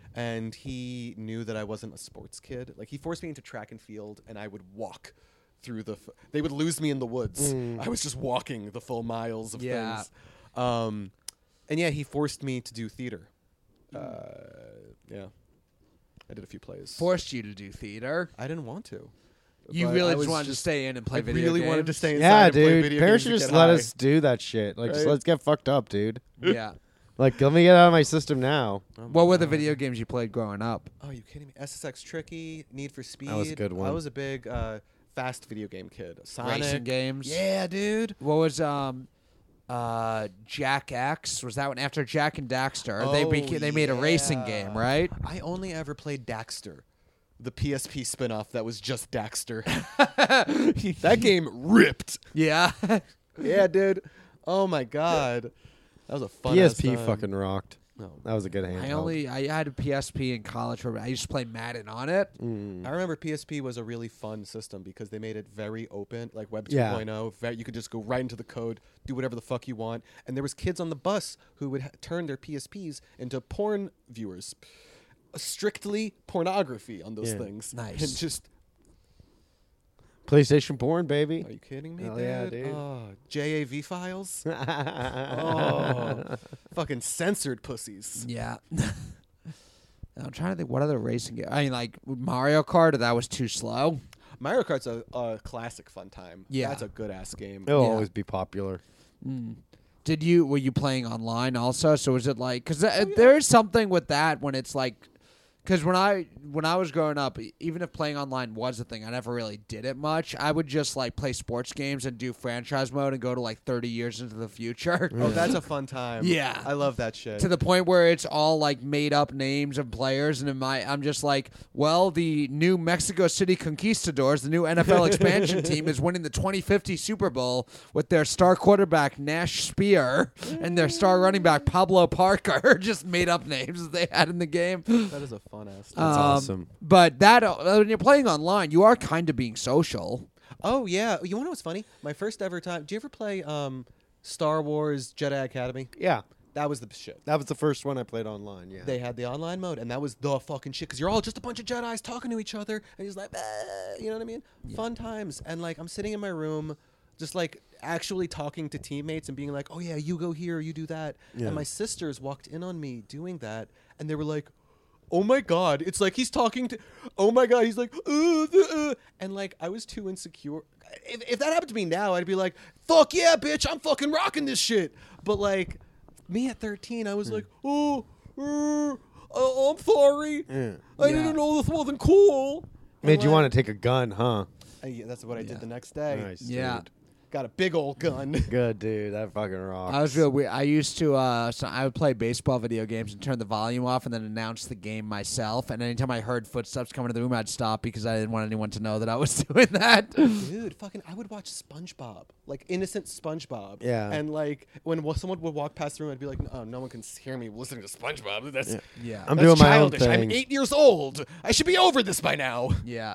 and he knew that I wasn't a sports kid. Like he forced me into track and field, and I would walk through the. F- they would lose me in the woods. Mm. I was just walking the full miles of Yeah. things. Um, and yeah, he forced me to do theater. Uh, yeah, I did a few plays. Forced you to do theater. I didn't want to. You but really I just was wanted to stay in and play I video really games. wanted to stay inside Yeah, and play dude. video Parents games should and just get let high. us do that shit. Like, just Right? let's get fucked up, dude. Yeah. Like, let me get out of my system now. Oh my What were the God. video games you played growing up? Oh, you kidding me? S S X Tricky, Need for Speed. was a good one. I was a big uh, fast video game kid. Sonic. Racing games. Yeah, dude. What was um, uh, Jack X? Was that one after Jack and Daxter? they Oh, beca- they made a racing yeah. game, right? I only ever played Daxter, the P S P spinoff that was just Daxter. that game ripped. Yeah. Yeah, dude. Oh my god, that was a fun. P S P ass time. fucking rocked. No. That was a good handheld. I only I had a P S P in college where I used to play Madden on it. Mm. I remember P S P was a really fun system because they made it very open, like Web Yeah. 2.0. Ve- You could just go right into the code, do whatever the fuck you want. And there was kids on the bus who would ha- turn their P S Ps into porn viewers. Strictly pornography on those Yeah. things. Nice. And just, PlayStation porn, baby. are you kidding me, Hell dude? yeah, dude. Oh, J A V files? oh, fucking censored pussies. Yeah. I'm trying to think what other racing game. I mean, like Mario Kart. That was too slow. Mario Kart's a, a classic fun time. Yeah. That's a good ass game. It'll Yeah. always be popular. Mm. Did you were you playing online also? So was it like because Oh, yeah. there is something with that when it's like because when I when I was growing up, e- even if playing online was a thing, I never really did it much. I would just like play sports games and do franchise mode and go to like thirty years into the future. Oh, that's a fun time. Yeah. I love that shit. To the point where it's all like made up names of players, and in my, I'm just like, well, the new Mexico City Conquistadors, the new N F L expansion team, is winning the twenty fifty Super Bowl with their star quarterback Nash Spear and their star running back Pablo Parker. Just made up names that they had in the game. That is a fun ass. That's Um, awesome. But that uh, when you're playing online, you are kind of being social. Oh yeah, you want to know what's funny? My first ever time. Do you ever play um, Star Wars Jedi Academy? Yeah. That was the shit. That was the first one I played online, yeah. They had the online mode, and that was the fucking shit. Because you're all just a bunch of Jedis talking to each other, and he's like, "Ah," you know what I mean? Fun times. And like, I'm sitting in my room, just like actually talking to teammates and being like, "Oh yeah, you go here, you do that." Yeah. And my sisters walked in on me doing that, and they were like, "Oh my god!" It's like he's talking to. Oh my god, he's like, uh, uh, and like I was too insecure. If, if that happened to me now, I'd be like, "Fuck yeah, bitch! I'm fucking rocking this shit." But like, me at thirteen, I was like, "Oh, uh, uh, I'm sorry. Yeah. I Yeah. didn't know this wasn't cool." Made And, you like, want to take a gun, huh? uh, yeah, that's what I Yeah. did the next day. Nice, Yeah. dude. Got a big old gun. Good, dude. That fucking rocks. I was real weird. I used to, uh, so I would play baseball video games and turn the volume off and then announce the game myself. And anytime I heard footsteps coming to the room, I'd stop because I didn't want anyone to know that I was doing that. Dude, fucking, I would watch SpongeBob, like innocent SpongeBob. Yeah. And like when wa- someone would walk past the room, I'd be like, "Oh, no one can s- hear me listening to SpongeBob. That's Yeah. Yeah. I'm that's doing my own childish. I'm thing. eight years old. I should be over this by now." Yeah.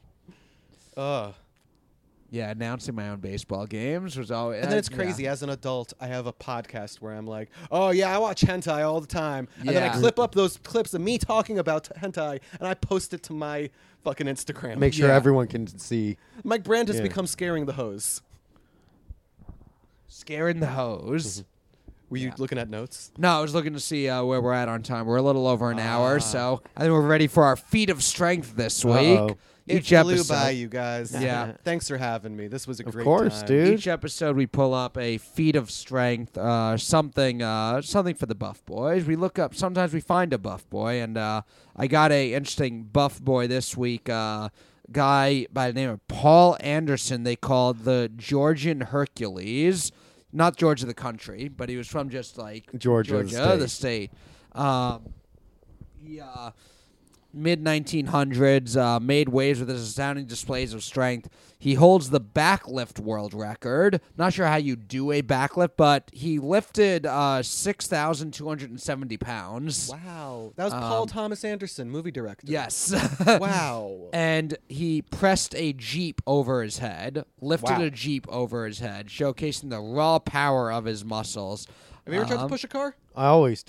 Ugh. Yeah, announcing my own baseball games was always. And then it's yeah. crazy. As an adult, I have a podcast where I'm like, "Oh yeah, I watch hentai all the time," and then I Yeah. clip up those clips of me talking about t- hentai, and I post it to my fucking Instagram. Make sure Yeah. everyone can see. My brand has Yeah. become scaring the hose. Scaring the hose. Were you Yeah. looking at notes? No, I was looking to see uh, where we're at on time. We're a little over an hour, Ah. so I think we're ready for our feat of strength this week. Uh-oh. Each it flew episode. by, you guys. Yeah. Thanks for having me. This was a Of great course, time. dude. Each episode, we pull up a feat of strength, uh, something, uh, something for the buff boys. We look up. Sometimes we find a buff boy, and uh, I got a interesting buff boy this week. Uh, guy by the name of Paul Anderson. They called the Georgian Hercules, not Georgia the country, but he was from just like Georgia, the Georgia the state. state. Um, he. Uh, mid nineteen hundreds, uh, made waves with his astounding displays of strength. He holds the backlift world record. Not sure how you do a backlift, but he lifted uh, six thousand two hundred seventy pounds. Wow. That was Paul Um, Thomas Anderson, movie director. Yes. Wow. And he pressed a Jeep over his head, lifted Wow. a Jeep over his head, showcasing the raw power of his muscles. Have you ever tried to Um, push a car? I always, dude.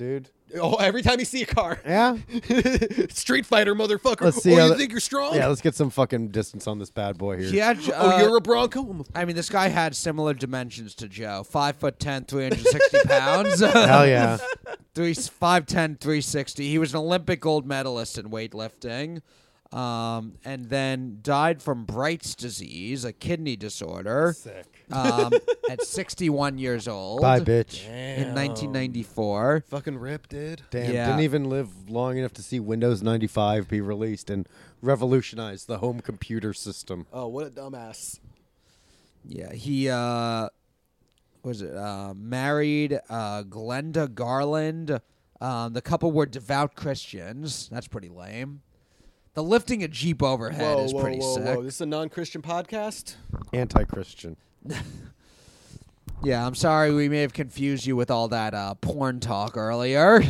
Oh, every time you see a car. Yeah. Street Fighter, motherfucker. Let's see oh, how you the- think you're strong? Yeah, let's get some fucking distance on this bad boy here. He had, Oh, uh, you're a Bronco? I'm a- I mean, this guy had similar dimensions to Joe. Five foot ten, three hundred sixty pounds. Hell yeah. Three, five ten, three sixty. He was an Olympic gold medalist in weightlifting. Um, and then died from Bright's disease, a kidney disorder, Sick. um, at sixty-one years old. Bye, bitch. In nineteen ninety-four. Fucking rip, dude. Damn, Yeah. didn't even live long enough to see Windows ninety-five be released and revolutionize the home computer system. Oh, what a dumbass. Yeah, he uh, was it uh, married uh, Glenda Garland. Um, the couple were devout Christians. That's pretty lame. The lifting a Jeep overhead Whoa, is whoa, pretty whoa, sick. whoa. This is a non-Christian podcast? Anti-Christian. Yeah, I'm sorry we may have confused you with all that uh, porn talk earlier.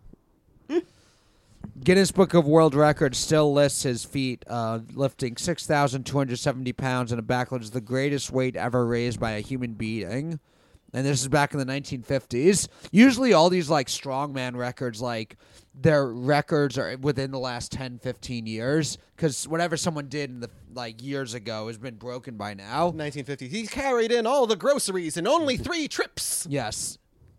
Guinness Book of World Records still lists his feat uh, lifting six thousand two hundred seventy pounds in a backward as the greatest weight ever raised by a human being. And this is back in the nineteen fifties. Usually all these like strongman records, like their records are within the last ten, fifteen years because whatever someone did in the like years ago has been broken by now. nineteen fifty. He carried in all the groceries in only three trips. Yes.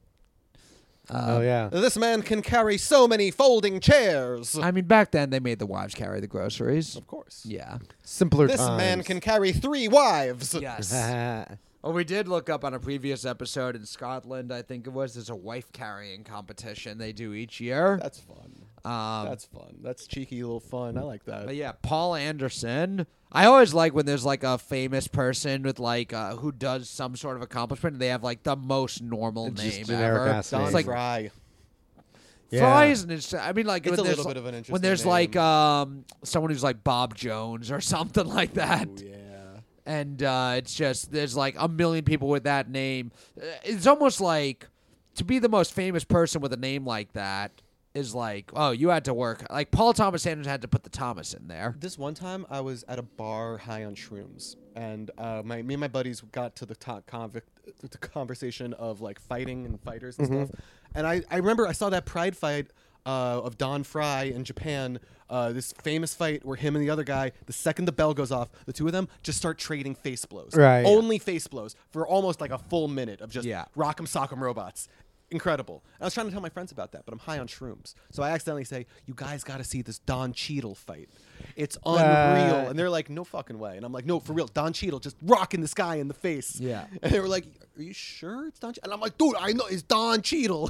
oh, yeah. This man can carry so many folding chairs. I mean, back then they made the wives carry the groceries. Of course. Yeah. Simpler This times. man can carry three wives. Yes. Well, we did look up on a previous episode in Scotland, I think it was. There's a wife carrying competition they do each year. That's fun. Um, That's fun. That's cheeky little fun. I like that. but yeah, Paul Anderson. I always like when there's like a famous person with like uh, who does some sort of accomplishment and they have like the most normal Just name generic ever. ass Don name. It's like Fry. Yeah. Fry isn't interesting. I mean, like It's when a there's little bit of an when interesting there's name. like um someone who's like Bob Jones or something like that. Oh, yeah. And uh, it's just there's like a million people with that name. Uh, It's almost like to be the most famous person with a name like that is like, oh, you had to work. Like Paul Thomas Anderson had to put the Thomas in there. This one time, I was at a bar high on shrooms, and uh, my me and my buddies got to the top convict, the conversation of like fighting and fighters and stuff. And I, I remember I saw that Pride fight uh, of Don Fry in Japan. Uh, this famous fight where him and the other guy, the second the bell goes off, the two of them just start trading face blows. Right. Only face blows for almost like a full minute of just Yeah. rock'em sock'em robots. Incredible. I was trying to tell my friends about that, but I'm high on shrooms. So I accidentally say, you guys got to see this Don Cheadle fight. It's unreal. Uh, and they're like, no fucking way. And I'm like, no, for real. Don Cheadle just rocking this guy in the face. Yeah. And they were like, are you sure it's Don Cheadle? And I'm like, dude, I know it's Don Cheadle.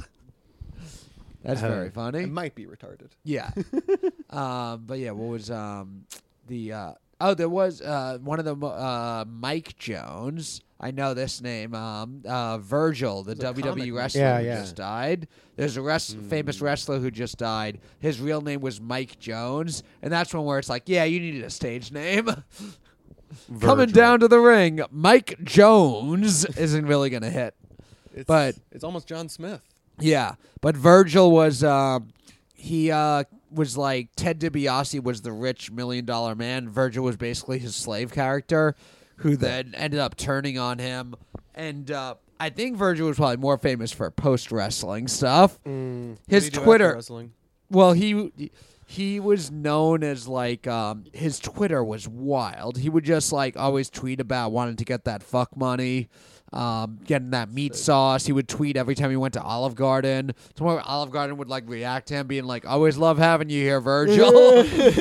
That's Uh, very It funny. might be retarded. Yeah. um, but yeah, what was um the uh oh there was uh one of the mo- uh Mike Jones. I know this name. Um, uh, Virgil, the a W W E comic wrestler Yeah, who yeah. just died. There's a res- famous wrestler who just died. His real name was Mike Jones, and that's one where it's like, yeah, you needed a stage name. Coming Virgil. down to the ring, Mike Jones isn't really gonna hit. It's, But- it's almost John Smith. Yeah, but Virgil was um, he uh, was like Ted DiBiase was the rich million dollar man. Virgil was basically his slave character, who then ended up turning on him. And uh, I think Virgil was probably more famous for post wrestling stuff. His What do you do after Twitter, wrestling? well, he he was known as like um, his Twitter was wild. He would just like always tweet about wanting to get that fuck money. Um, getting that meat sauce. He would tweet every time he went to Olive Garden. So where Olive Garden would like react to him, being like, "Always love having you here, Virgil."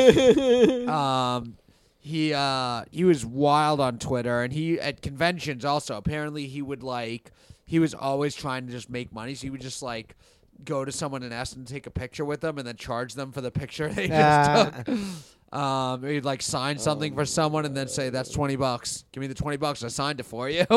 um, he uh, he was wild on Twitter, and he at conventions also. Apparently, he would like he was always trying to just make money. So he would just like go to someone and ask them to take a picture with them, and then charge them for the picture they just Ah. took. Um, he'd like sign something for someone and then say, "That's twenty bucks. Give me the twenty bucks. I signed it for you."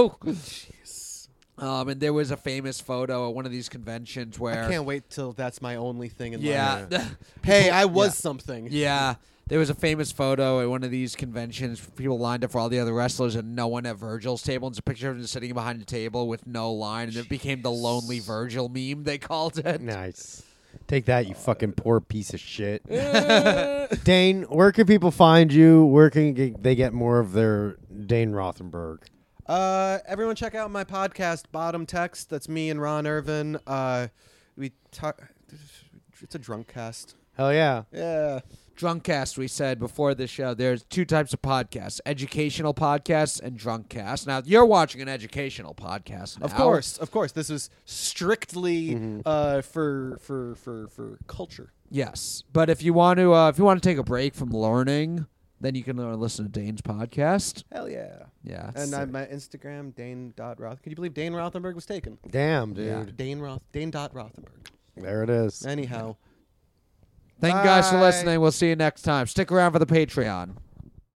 Um, and there was a famous photo at one of these conventions where, I can't wait till that's my only thing in yeah, life. Hey, I was Yeah. something. yeah, there was a famous photo at one of these conventions. People lined up for all the other wrestlers, and no one at Virgil's table. And it's a picture of him sitting behind a table with no line, and it became the Lonely Virgil meme. They called it. Nice. Take that, you fucking poor piece of shit. Dane, where can people find you? Where can g- they get more of their Dane Rothenberg? Uh, everyone check out my podcast, Bottom Text. That's me and Ron Irvin. Uh, we talk. it's a drunk cast. Hell yeah. Yeah. Drunkcast, we said before the show, there's two types of podcasts, educational podcasts and drunkcast. Now, you're watching an educational podcast now. Of course, of course. This is strictly Mm-hmm. uh, for for for for culture. Yes. But if you want to uh, if you want to take a break from learning, then you can uh, listen to Dane's podcast. Hell yeah. Yeah. And I'm at Instagram, Dane dot Roth. Can you believe Dane Rothenberg was taken? Damn, dude. Yeah. Dane Roth, Dane dot Rothenberg. There it is. Anyhow. Thank you guys for Bye. listening. We'll see you next time. Stick around for the Patreon.